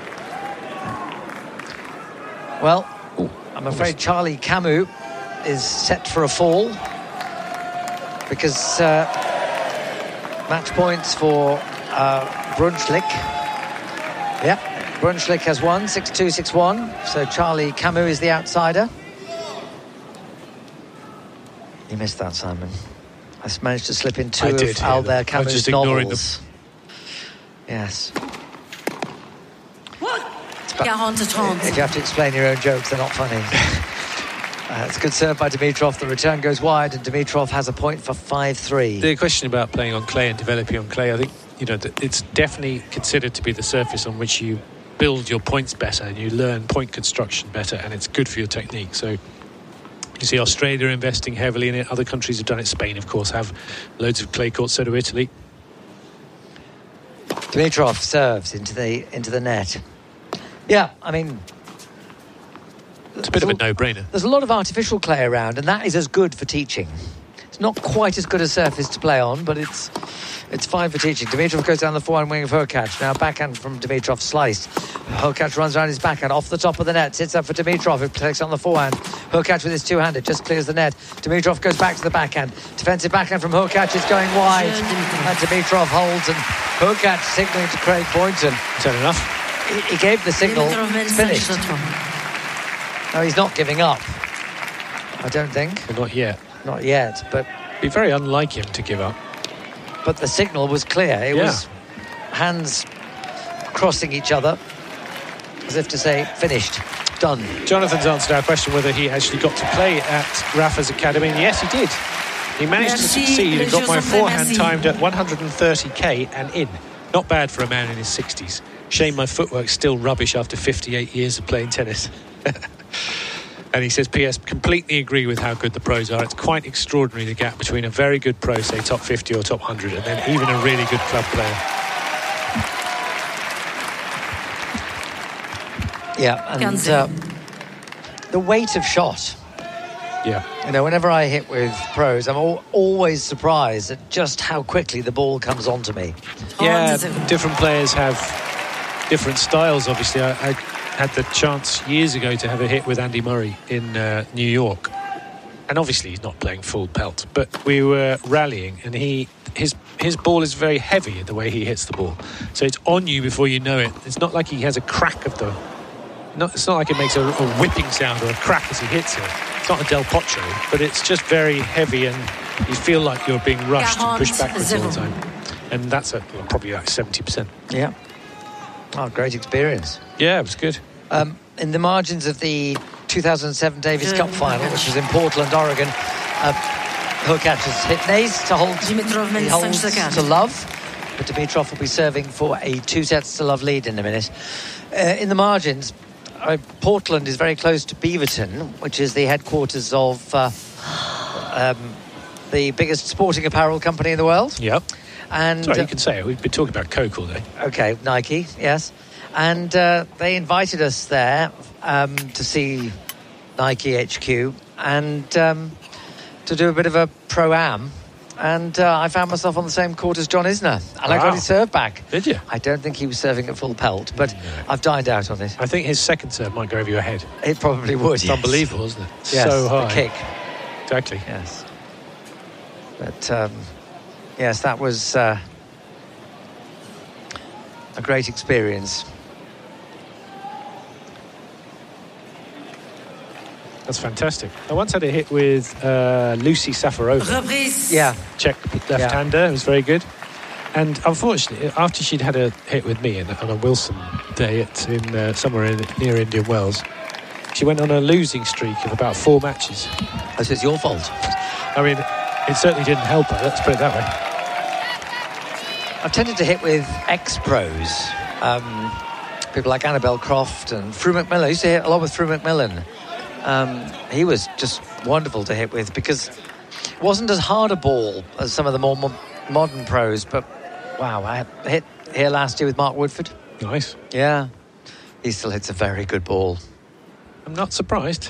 Well, I'm afraid Charlie Camus is set for a fall because uh, match points for uh, Brunswick. Yep, Brunswick has won six two, six one. So Charlie Camus is the outsider. You missed that, Simon. I s- managed to slip in two I of did hear Albert them. I was Camus' just ignoring novels. Yes. quarante trente. If you have to explain your own jokes, they're not funny. uh, it's a good serve by Dimitrov. The return goes wide, and Dimitrov has a point for five three. The question about playing on clay and developing on clay, I think, you know, that it's definitely considered to be the surface on which you build your points better and you learn point construction better, and it's good for your technique. So you see Australia investing heavily in it. Other countries have done it. Spain, of course, have loads of clay courts. So do Italy. Dimitrov serves into the into the net. Yeah, I mean, it's a bit of a no-brainer. There's a lot of artificial clay around, and that is as good for teaching. It's not quite as good a surface to play on, but it's it's fine for teaching. Dimitrov goes down the forehand wing of Hurkacz. Now backhand from Dimitrov sliced. Hurkacz runs around his backhand off the top of the net. Sits up for Dimitrov, who takes on the forehand. Hurkacz with his two-handed just clears the net. Dimitrov goes back to the backhand. Defensive backhand from Hurkacz is going wide. And Dimitrov holds, and Hurkacz signalling to Craig Boynton. Is that enough? He, he gave the signal. It's finished. No, he's not giving up. I don't think. Well, not yet. Not yet, but... It'd be very unlike him to give up. But the signal was clear. It yeah. was hands crossing each other, as if to say, finished, done. Jonathan's answered our question whether he actually got to play at Rafa's academy, and yes, he did. He managed Merci, to succeed and got my forehand merci. timed at one hundred thirty k and in. Not bad for a man in his sixties. Shame my footwork's still rubbish after fifty-eight years of playing tennis. And he says, P S, completely agree with how good the pros are. It's quite extraordinary, the gap between a very good pro, say top fifty or top one hundred, and then even a really good club player. Yeah, and uh, the weight of shot. Yeah. You know, whenever I hit with pros, I'm al- always surprised at just how quickly the ball comes onto me. Yeah, different players have different styles, obviously. I, I had the chance years ago to have a hit with Andy Murray in uh, New York. And obviously he's not playing full pelt, but we were rallying, and he his his ball is very heavy the way he hits the ball. So it's on you before you know it. It's not like he has a crack of the... Not, it's not like it makes a, a whipping sound or a crack as he hits it. It's not a Del Potro, but it's just very heavy, and you feel like you're being rushed and pushed backwards all the time. And that's at well, probably like seventy percent. Yeah. Oh, great experience. Yeah, it was good. Um, in the margins of the two thousand seven Davis Cup final, which was in Portland, Oregon, uh, Hurkacz has hit Nays to hold. He holds to love, but Dimitrov will be serving for a two sets to love lead in a minute. Uh, in the margins, uh, Portland is very close to Beaverton, which is the headquarters of uh, um, the biggest sporting apparel company in the world. Yep. And Sorry, uh, you can say it. We've been talking about Coke all day. Okay, Nike, yes. And uh, they invited us there um, to see Nike H Q and um, to do a bit of a pro-am. And uh, I found myself on the same court as John Isner. And wow. I got his serve back. Did you? I don't think he was serving at full pelt, but no. I've dined out on it. I think his second serve might go over your head. It probably would, It's yes. unbelievable, isn't it? Yes, so high. the kick. Exactly. Yes. But, um, yes, that was uh, a great experience. That's fantastic. I once had a hit with uh, Lucy Safarova. Yeah. Czech left-hander. Yeah. It was very good. And unfortunately, after she'd had a hit with me in, on a Wilson day at, in uh, somewhere in, near Indian Wells, she went on a losing streak of about four matches. Oh, so it's your fault. I mean, it certainly didn't help her, let's put it that way. I've tended to hit with ex-pros. Um, people like Annabelle Croft and Frew McMillan. I used to hit a lot with Frew McMillan. Um, he was just wonderful to hit with because it wasn't as hard a ball as some of the more mo- modern pros, but wow, I hit here last year with Mark Woodford. Nice. Yeah, he still hits a very good ball. I'm not surprised.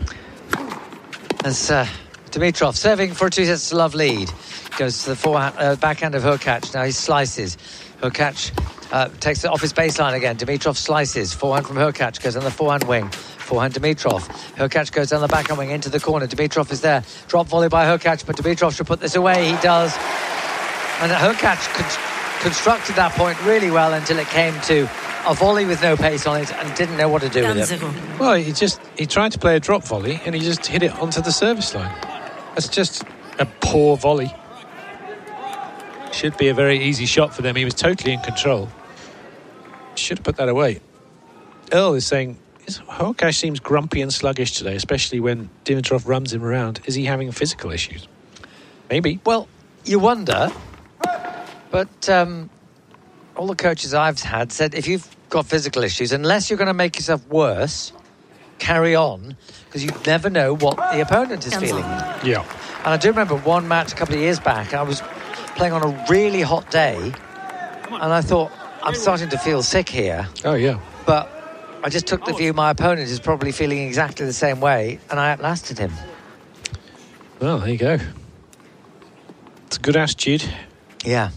As uh, Dimitrov serving for a two sets to love lead, goes to the forehand, uh, backhand of Hurkacz. Now he slices. Hurkacz uh, takes it off his baseline again. Dimitrov slices. Forehand from Hurkacz goes on the forehand wing. Forehand Dimitrov. Hurkacz goes down the backhand wing into the corner. Dimitrov is there. Drop volley by Hurkacz, but Dimitrov should put this away. He does. And Hurkacz con- constructed that point really well until it came to a volley with no pace on it and didn't know what to do with it. Well, he just he tried to play a drop volley and he just hit it onto the service line. That's just a poor volley. Should be a very easy shot for them. He was totally in control. Should have put that away. Earl is saying, Hurkacz seems grumpy and sluggish today, especially when Dimitrov runs him around. Is he having physical issues? Maybe. Well, you wonder. But um, all the coaches I've had said, if you've got physical issues, unless you're going to make yourself worse, carry on, because you never know what the opponent is feeling. Yeah. And I do remember one match a couple of years back, I was playing on a really hot day, and I thought, I'm starting to feel sick here. Oh, yeah. But I just took the view my opponent is probably feeling exactly the same way, and I outlasted him. Well, there you go. It's a good attitude. Yeah.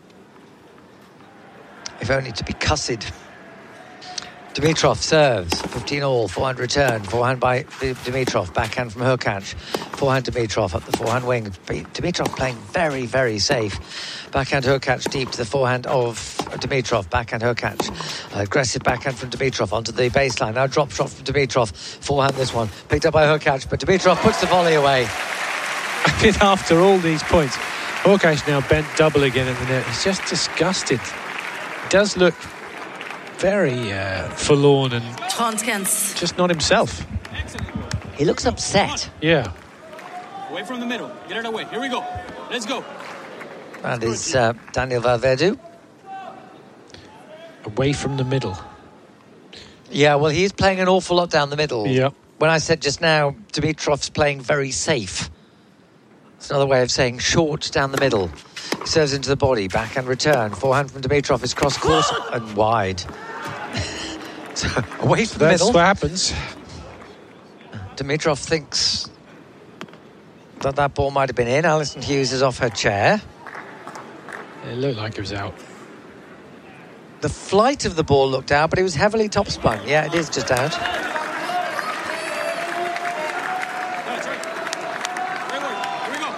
If only to be cussed. Dimitrov serves, fifteen all, forehand return, forehand by Dimitrov, backhand from Hurkacz, forehand Dimitrov up the forehand wing. Dimitrov playing very, very safe. Backhand Hurkacz deep to the forehand of Dimitrov, backhand Hurkacz. Aggressive backhand from Dimitrov onto the baseline. Now drop shot from Dimitrov, forehand this one, picked up by Hurkacz, but Dimitrov puts the volley away. I mean, after all these points, Hurkacz now bent double again in the net. He's just disgusted. He does look very uh, forlorn and just not himself. He looks upset. Yeah. Away from the middle. Get it away. Here we go. Let's go. That is uh, Daniel Valverde. Away from the middle. Yeah, well, he's playing an awful lot down the middle. Yeah. When I said just now, Dimitrov's playing very safe. It's another way of saying short down the middle. He serves into the body, backhand return. Forehand from Dimitrov is cross course and wide. So, away from the That's middle. what happens. Dimitrov thinks that that ball might have been in. Alison Hughes is off her chair. It looked like it was out. The flight of the ball looked out, but it was heavily topspun. Yeah, it is just out. That's right. Great work. Here we go.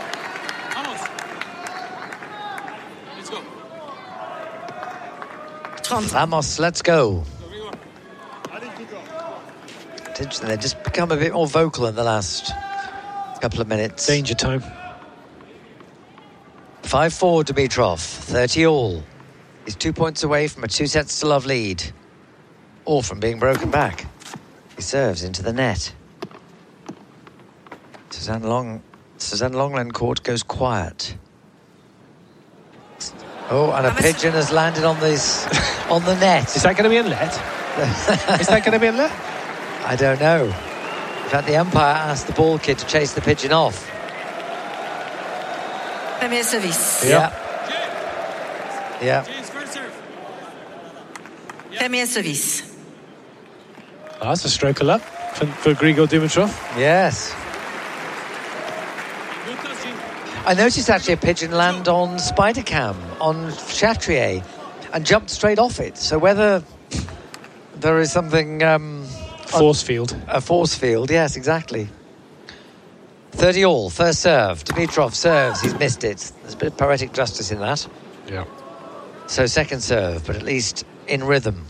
Vamos. Let's go. Vamos, let's go. Interesting, they've just become a bit more vocal in the last couple of minutes. Danger time. five four Dimitrov, thirty all. He's two points away from a two sets to love lead. Or from being broken back. He serves into the net. Suzanne Long, Suzanne Longland court goes quiet. Oh, and a pigeon has landed on this on the net. Is that going to be a let? Is that going to be a let? I don't know. In fact, the umpire asked the ball kid to chase the pigeon off. Premier service. Yeah. Yeah. Premier service. Oh, that's a stroke of luck for, for Grigor Dimitrov. Yes. I noticed actually a pigeon land on Spidercam on Chatrier and jumped straight off it. So whether there is something... Um, Force field. A force field, yes, exactly. thirty all, first serve. Dimitrov serves, he's missed it. There's a bit of poetic justice in that. Yeah. So second serve, but at least in rhythm.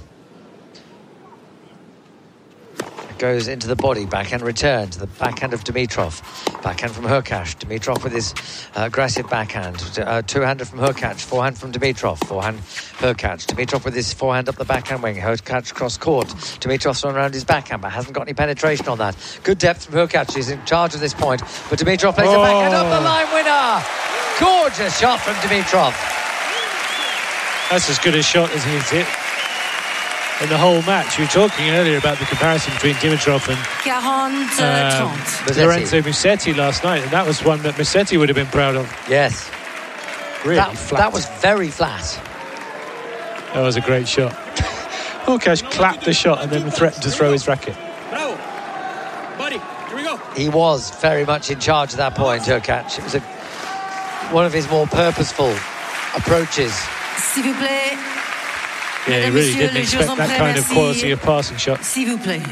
It goes into the body, backhand return to the backhand of Dimitrov. Backhand from Hurkacz. Dimitrov with his uh, aggressive backhand. Uh, two-hander from Hurkacz, forehand from Dimitrov. Forehand Hurkacz. Dimitrov with his forehand up the backhand wing. Hurkacz cross court. Dimitrov's thrown around his backhand, but hasn't got any penetration on that. Good depth from Hurkacz. He's in charge at this point. But Dimitrov plays oh. a backhand up the line winner. Gorgeous shot from Dimitrov. That's as good a shot as he's hit in the whole match. You were talking earlier about the comparison between Dimitrov and forty, um, thirty. Lorenzo Musetti last night, and that was one that Musetti would have been proud of. Yes. Really that, flat. That was very flat. That was a great shot. Hurkacz clapped the shot and then threatened to throw his racket. Bravo. Buddy, here we go. He was very much in charge at that point, Hurkacz. It was a, one of his more purposeful approaches. S'il vous plaît. Yeah, he really didn't expect that kind of quality of passing shot. S'il vous plaît.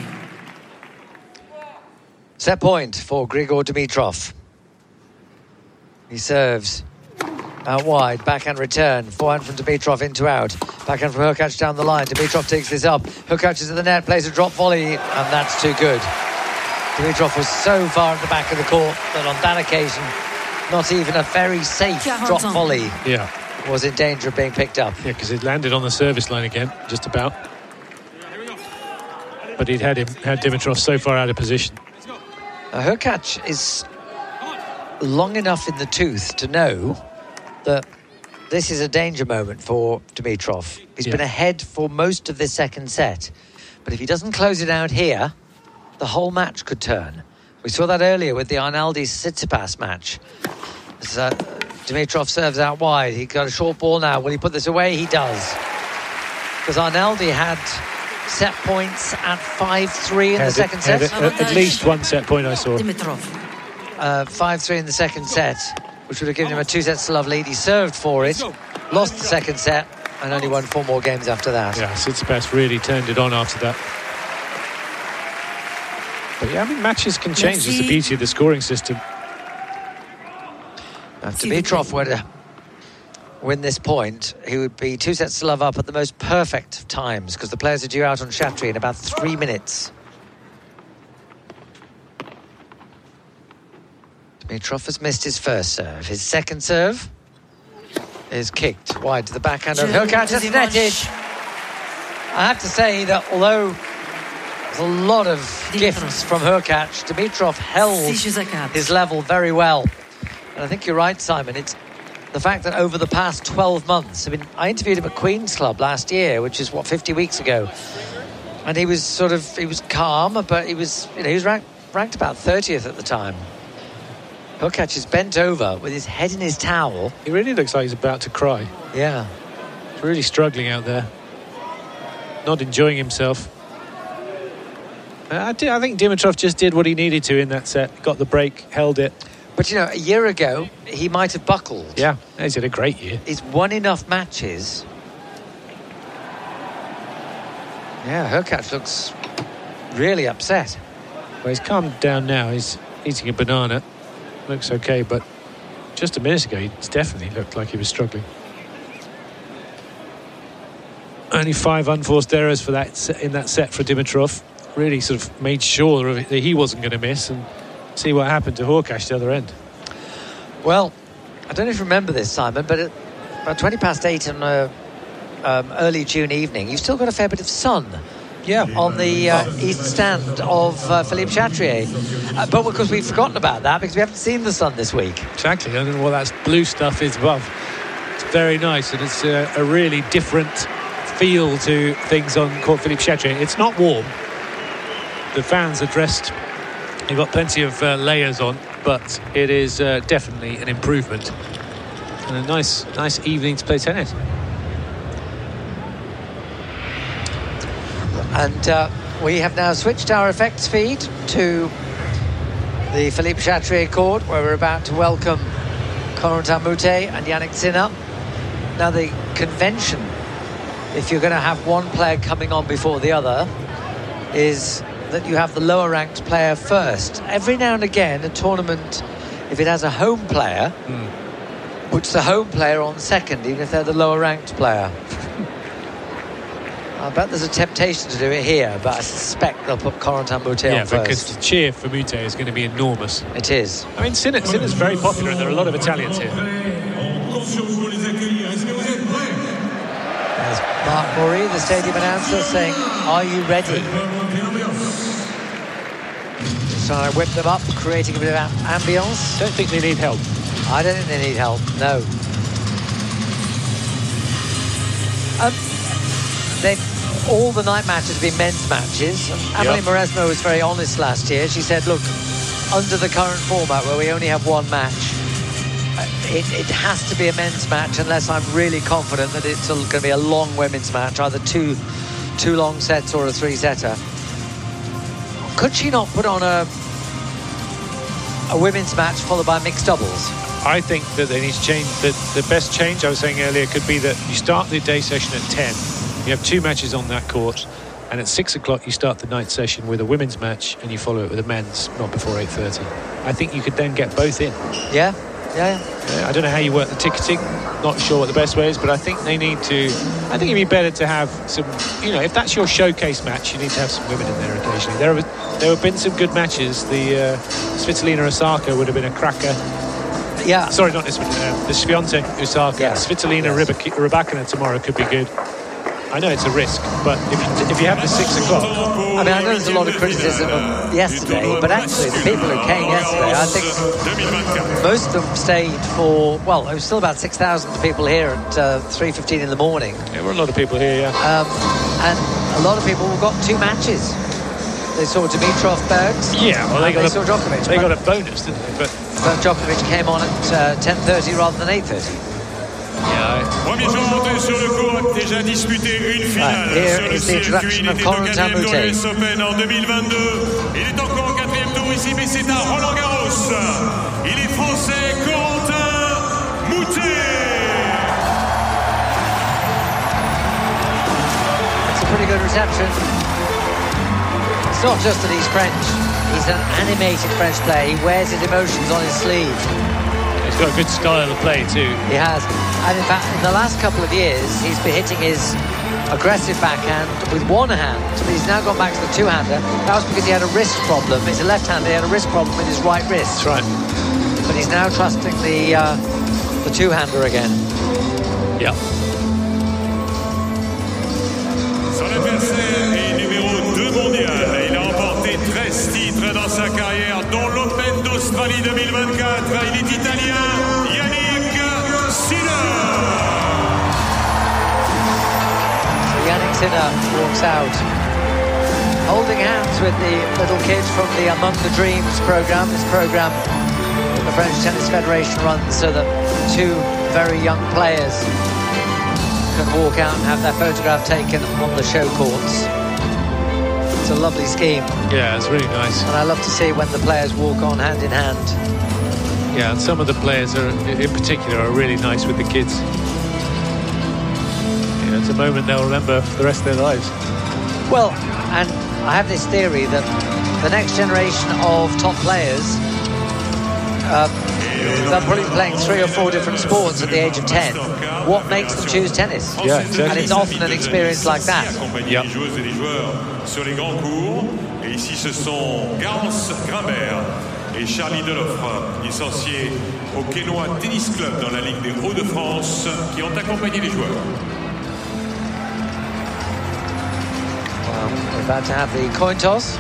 Set point for Grigor Dimitrov. He serves out wide, backhand return, forehand from Dimitrov into out, backhand from Hurkacz down the line. Dimitrov takes this up. Hurkacz is at the net, plays a drop volley, and that's too good. Dimitrov was so far at the back of the court that on that occasion, not even a very safe drop volley. Yeah. Was in danger of being picked up. Yeah, because it landed on the service line again, just about. But he'd had him, had Dimitrov so far out of position. Uh, Hurkacz is long enough in the tooth to know that this is a danger moment for Dimitrov. He's yeah. been ahead for most of this second set. But if he doesn't close it out here, the whole match could turn. We saw that earlier with the Arnaldi-Tsitsipas match. It's, uh, Dimitrov serves out wide. He got a short ball now. Will he put this away? He does. because Arnaldi had set points at five three in Had the it- second had set. it- at, at least one set point I saw. Dimitrov. Uh, five three in the second set, which would have given him a two sets to love lead. He served for it, lost the second set, and only won four more games after that. Yeah, Tsitsipas really turned it on after that. But yeah, I mean, matches can change. It's the beauty of the scoring system. If Dimitrov were to win this point, he would be two sets to love up at the most perfect of times, because the players are due out on Chatrier in about three minutes. Dimitrov has missed his first serve. His second serve is kicked wide to the backhand of Hurkacz. That's netted. I have to say that although there's a lot of gifts from Hurkacz, Dimitrov held his level very well. And I think you're right, Simon. It's the fact that over the past twelve months, I mean, I interviewed him at Queen's Club last year, which is what, fifty weeks ago, and he was sort of he was calm, but he was you know he was ranked, ranked about thirtieth at the time. Hurkacz is bent over with his head in his towel. He really looks like he's about to cry. Yeah, He's really struggling out there, not enjoying himself. Uh, I, do, I think Dimitrov just did what he needed to in that set. Got the break, held it. but you know, a year ago he might have buckled. Yeah, he's had a great year. He's won enough matches. Yeah, Hurkacz looks really upset. Well, he's calmed down now. He's eating a banana. Looks okay, but just a minute ago, he definitely looked like he was struggling. Only five unforced errors for that set, in that set for Dimitrov. Really sort of made sure of it, that he wasn't going to miss, and see what happened to Hurkacz the other end. Well, I don't know if you remember this, Simon, but at about twenty past eight on a um, early June evening, you've still got a fair bit of sun. Yeah, On the uh, east stand of uh, Philippe Chatrier. Uh, but because we've forgotten about that, because we haven't seen the sun this week. exactly. I don't know what that blue stuff is above. It's very nice, and it's a, a really different feel to things on Court Philippe Chatrier. It's not warm. The fans are dressed. They've got plenty of uh, layers on, but it is uh, definitely an improvement. And a nice, nice evening to play tennis. And uh, we have now switched our effects feed to the Philippe Chatrier court, where we're about to welcome Corentin Moutet and Yannick Sinner. Now, the convention, if you're going to have one player coming on before the other, is that you have the lower ranked player first. Every now and again, a tournament, if it has a home player, mm. puts the home player on second, even if they're the lower ranked player. I bet there's a temptation to do it here, but I suspect they'll put Corentin Moutet yeah, on first. because the cheer for Moutet is going to be enormous. It is. I mean, Sinner, Sinner's very popular, and there are a lot of Italians here. There's Marc Maury, the stadium announcer, saying, "Are you ready?" Just trying to whip them up, creating a bit of ambience. Don't think they need help. I don't think they need help, no. Um, they've all the night matches have been men's matches. And Amelie Yep. Mauresmo was very honest last year. She said, look, under the current format where we only have one match, uh, it, it has to be a men's match unless I'm really confident that it's going to be a long women's match, either two two long sets or a three-setter. Could she not put on a a women's match followed by mixed doubles? I think that they need to change. The, the best change, I was saying earlier, could be that you start the day session at ten. You have two matches on that court, and at six o'clock you start the night session with a women's match, and you follow it with a men's, not before eight thirty. I think you could then get both in. Yeah, yeah, yeah. Uh, I don't know how you work the ticketing. Not sure what the best way is, but I think they need to. I think it'd be better to have some. You know, if that's your showcase match, you need to have some women in there occasionally. There have there have been some good matches. The uh, Svitolina Osaka would have been a cracker. Yeah. Sorry, not this one. Uh, the Swiatek Osaka. Yeah. Svitolina Yes. Rybakina tomorrow could be good. I know it's a risk, but if you, if you have the six o'clock, I mean, I know there's a lot of criticism of yesterday, but actually the people who came yesterday, I think most of them stayed for, well, there was still about six thousand people here at uh, three fifteen in the morning. there were a lot of people here. Yeah. Um, and a lot of people got two matches. They saw Dimitrov Bergs. Yeah, well, they and got they a, saw Djokovic. They but, got a bonus, didn't they? But but Djokovic came on at uh, ten thirty rather than eight thirty. Yeah. Premier joueur entré sur le court, déjà disputé une finale Right, here sur le is the circuit. introduction Il of était au Corentin quatrième tour de Moutet. l'U S Open en deux mille vingt-deux. Il est encore au quatrième tour ici, mais c'est à Roland Garros. Il est français, Corentin Moutet. It's a pretty good reception. It's not just that he's French. He's an animated French player. He wears his emotions on his sleeve. He's got a good style of play too. He has. And in fact, in the last couple of years, he's been hitting his aggressive backhand with one hand, but he's now gone back to the two-hander. That was because he had a wrist problem. He's a left-hander. He had a wrist problem with his right wrist. That's right. But he's now trusting the uh, the two-hander again. Yeah. Son adversaire est numéro deux mondial. Il a remporté treize titres dans sa carrière, dont l'Open d'Australie deux mille vingt-quatre. Il est italien, Yannick Sinner. So Yannick Sinner walks out, holding hands with the little kids from the Among the Dreams program. This program that the French Tennis Federation runs so that two very young players can walk out and have their photograph taken on the show courts. It's a lovely scheme, Yeah, it's really nice. and I love to see when the players walk on hand in hand. Yeah, and some of the players are, in particular, are really nice with the kids. Yeah, it's a moment they'll remember for the rest of their lives. Well, and I have this theory that the next generation of top players, uh, they're probably playing three or four different sports at the age of ten. What makes them choose tennis? Yeah, exactly. And it's often an experience like that. Accompagner les joueuses et les joueurs sur les grands cours. Et ici, ce sont Garance Grimbert et Charlie Deloffre, licenciés au Quénois Tennis Club dans la Ligue des Hauts-de-France, qui ont accompagné les joueurs. Well, we're about to have the coin toss.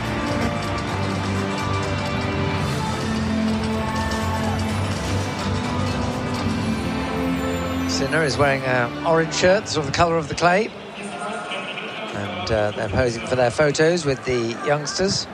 Sinner is wearing an orange shirt, sort of the colour of the clay. And uh, they're posing for their photos with the youngsters.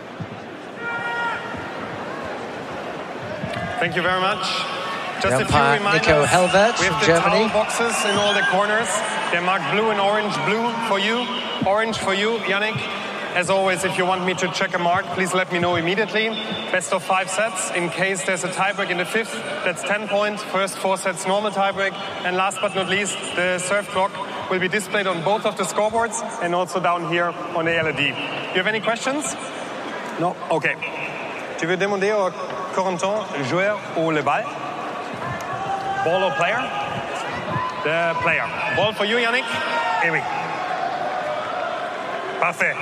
Thank you very much. Just The a few umpire, reminders. Nico Helvert we have from the Germany. towel boxes in all the corners. They're marked blue and orange. Blue for you, orange for you, Yannick. As always, if you want me to check a mark, please let me know immediately. Best of five sets. In case there's a tiebreak in the fifth, that's ten points. First four sets, normal tiebreak. And last but not least, the serve clock will be displayed on both of the scoreboards and also down here on the L E D. You have any questions? No? Okay. Tu veux demander au Corentin, joueur ou le ball? Ball or player? The player. Ball for you, Yannick? Eh oui. Parfait.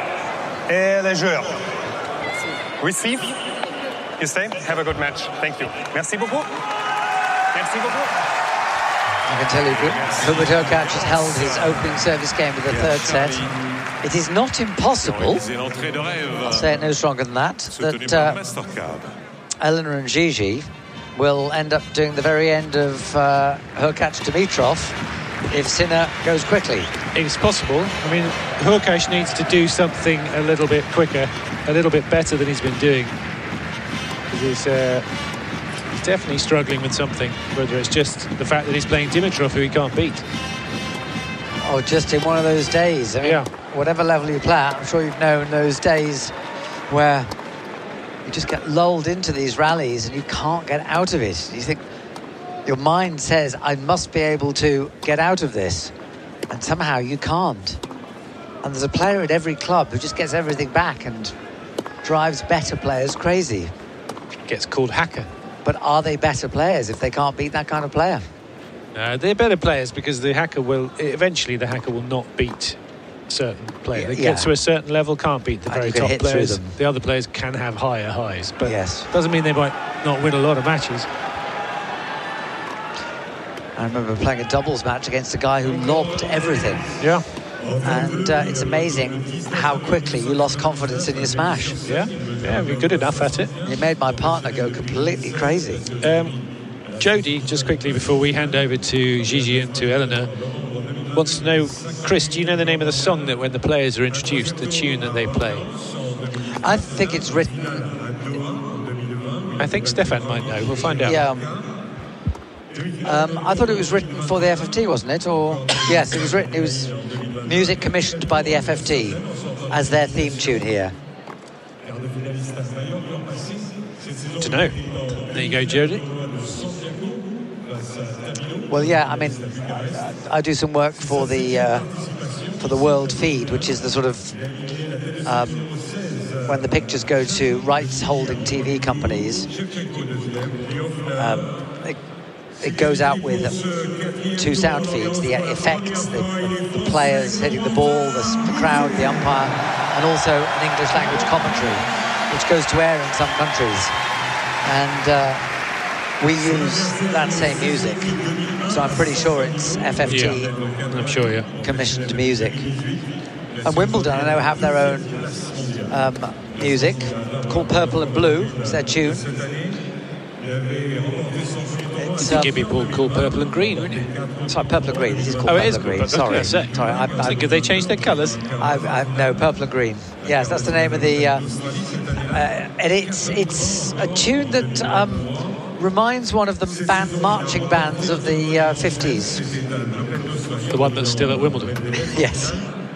Et le joueur? Receive. You stay. Have a good match. Thank you. Merci beaucoup. Merci beaucoup. I can tell you, Hubert Hurkacz has held his opening service game with the third set. It is not impossible, I'll say it no stronger than that, that uh, Eleanor and Gigi will end up doing the very end of uh, Hurkacz-Dimitrov if Sinner goes quickly. It's possible. I mean, Hurkacz needs to do something a little bit quicker, a little bit better than he's been doing. He's, uh, he's definitely struggling with something, whether it's just the fact that he's playing Dimitrov, who he can't beat. Or just in one of those days. I mean, Yeah. whatever level you play at, I'm sure you've known those days where you just get lulled into these rallies and you can't get out of it. You think, your mind says, I must be able to get out of this. And somehow you can't. And there's a player at every club who just gets everything back and drives better players crazy. Gets called hacker. But are they better players if they can't beat that kind of player? Uh, they're better players because the hacker will, eventually the hacker will not beat certain players. They Yeah. get to a certain level, can't beat the And very you can top hit through players. them. The other players can have higher highs, but Yes. doesn't mean they might not win a lot of matches. I remember playing a doubles match against a guy who lobbed everything. Yeah. And uh, it's amazing how quickly you lost confidence in your smash. Yeah, yeah, we're good enough at it. It made my partner go completely crazy. Um, Jodie, just quickly before we hand over to Gigi and to Eleanor, wants to know, Chris, do you know the name of the song that when the players are introduced, the tune that they play? I think it's written... I think Stefan might know. We'll find out. Yeah. Um, I thought it was written for the F F T, wasn't it? Or yes, it was written. It was music commissioned by the F F T as their theme tune here. To know. There you go, Jody. Well, yeah. I mean, I do some work for the uh, for the World Feed, which is the sort of um, when the pictures go to rights-holding T V companies. Um, it, it goes out with two sound feeds: the effects, the, the players hitting the ball, the, the crowd, the umpire, and also an English language commentary, which goes to air in some countries. And uh, we use that same music, so I'm pretty sure it's F F T. Yeah, I'm sure, yeah. Commissioned music. And Wimbledon, I know, have their own um, music called Purple and Blue. It's their tune. It's, I think it'd be called, called Purple and Green, wouldn't you? Sorry, Purple and Green. This is called oh, Purple it is and Green. Purple. Sorry, Sorry. sorry. I, I, Have they changed their colours? I, I, no, Purple and Green. Yes, that's the name of the. Uh, uh, and it's it's a tune that um, reminds one of the band marching bands of the uh, fifties. The one that's still at Wimbledon. Yes.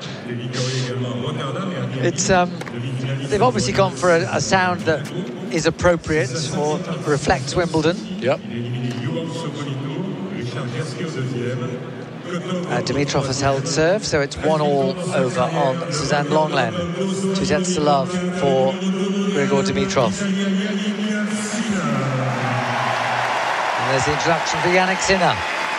It's um, they've obviously gone for a, a sound that is appropriate or reflects Wimbledon. Yep. Uh, Dimitrov has held serve, so it's one all over on Suzanne Lenglen. Two sets to love for Grigor Dimitrov. And there's the introduction for Jannik Sinner.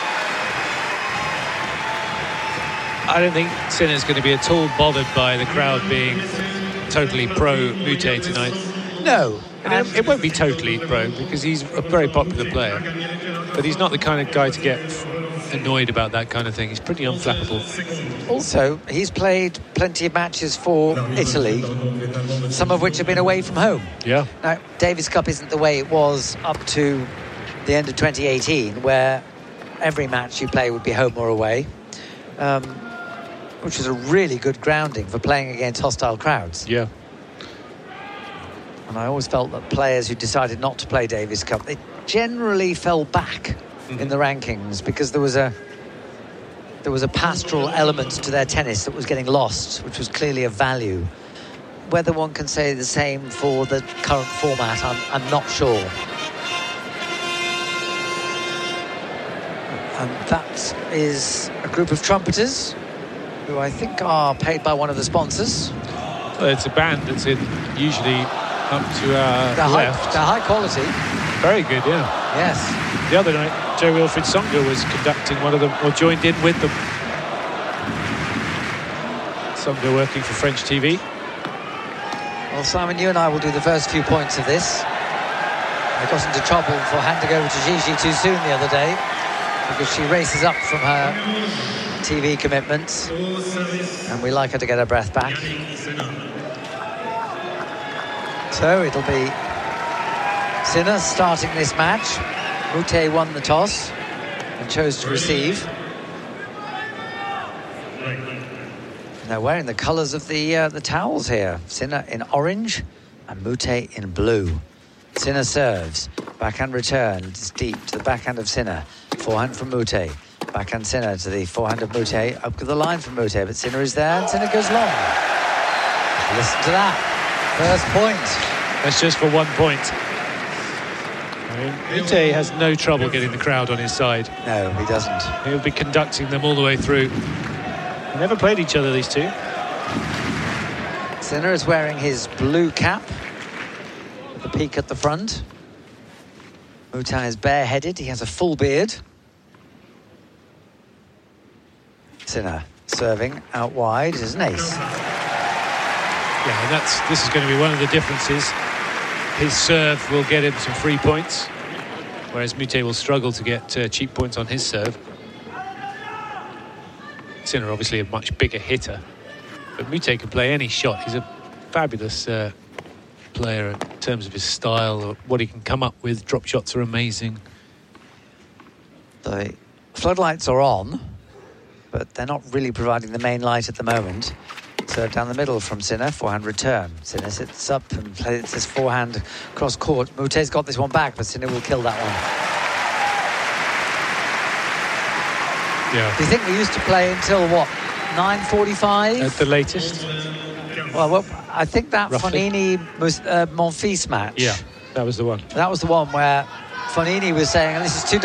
I don't think Sinner's going to be at all bothered by the crowd being totally pro Moutet tonight. No. And it, it won't be totally pro because he's a very popular player. But he's not the kind of guy to get annoyed about that kind of thing. He's pretty unflappable. Also, he's played plenty of matches for Italy, some of which have been away from home. Yeah. Now, Davis Cup isn't the way it was up to the end of twenty eighteen, where every match you play would be home or away, um, which is a really good grounding for playing against hostile crowds. Yeah. And I always felt that players who decided not to play Davis Cup, they generally fell back mm-hmm. in the rankings because there was a there was a pastoral element to their tennis that was getting lost, which was clearly of value. Whether one can say the same for the current format, I'm, I'm not sure. And that is a group of trumpeters who I think are paid by one of the sponsors. Well, it's a band that's in usually up to our they're left. High, they're high quality. Very good, yeah. Yes. The other night, Joe Wilfried Songa was conducting one of them, or joined in with them. Songa working for French T V. Well, Simon, you and I will do the first few points of this. I got into trouble for handing over to Gigi too soon the other day because she races up from her T V commitments and we like her to get her breath back. So it'll be Sinner starting this match. Moutet won the toss and chose to receive. And they're wearing the colours of the uh, the towels here. Sinner in orange and Moutet in blue. Sinner serves. Backhand return. It's deep to the backhand of Sinner. Forehand from Moutet. Backhand Sinner to the forehand of Moutet. Up to the line from Moutet, but Sinner is there and Sinner goes long. Listen to that. First point. That's just for one point. I mean, Moutet has no trouble getting the crowd on his side. No, he doesn't. He'll be conducting them all the way through. They never played each other, these two. Sinner is wearing his blue cap with the peak at the front. Moutet is bareheaded. He has a full beard. Sinner serving out wide. This is an ace. Yeah, and that's this is going to be one of the differences. His serve will get him some free points, whereas Moutet will struggle to get uh, cheap points on his serve. Sinner obviously a much bigger hitter, but Moutet can play any shot. He's a fabulous uh, player in terms of his style, or what he can come up with. Drop shots are amazing. The floodlights are on, but they're not really providing the main light at the moment. Serve down the middle from Sinner, forehand return. Sinner sits up and plays his forehand cross court. Moutet's got this one back, but Sinner will kill that one. Yeah. Do you think we used to play until what, nine forty-five? At the latest. Well, well, I think that Roughly. Fonini was uh, Monfils match. Yeah, that was the one. That was the one where Fonini was saying, and this is two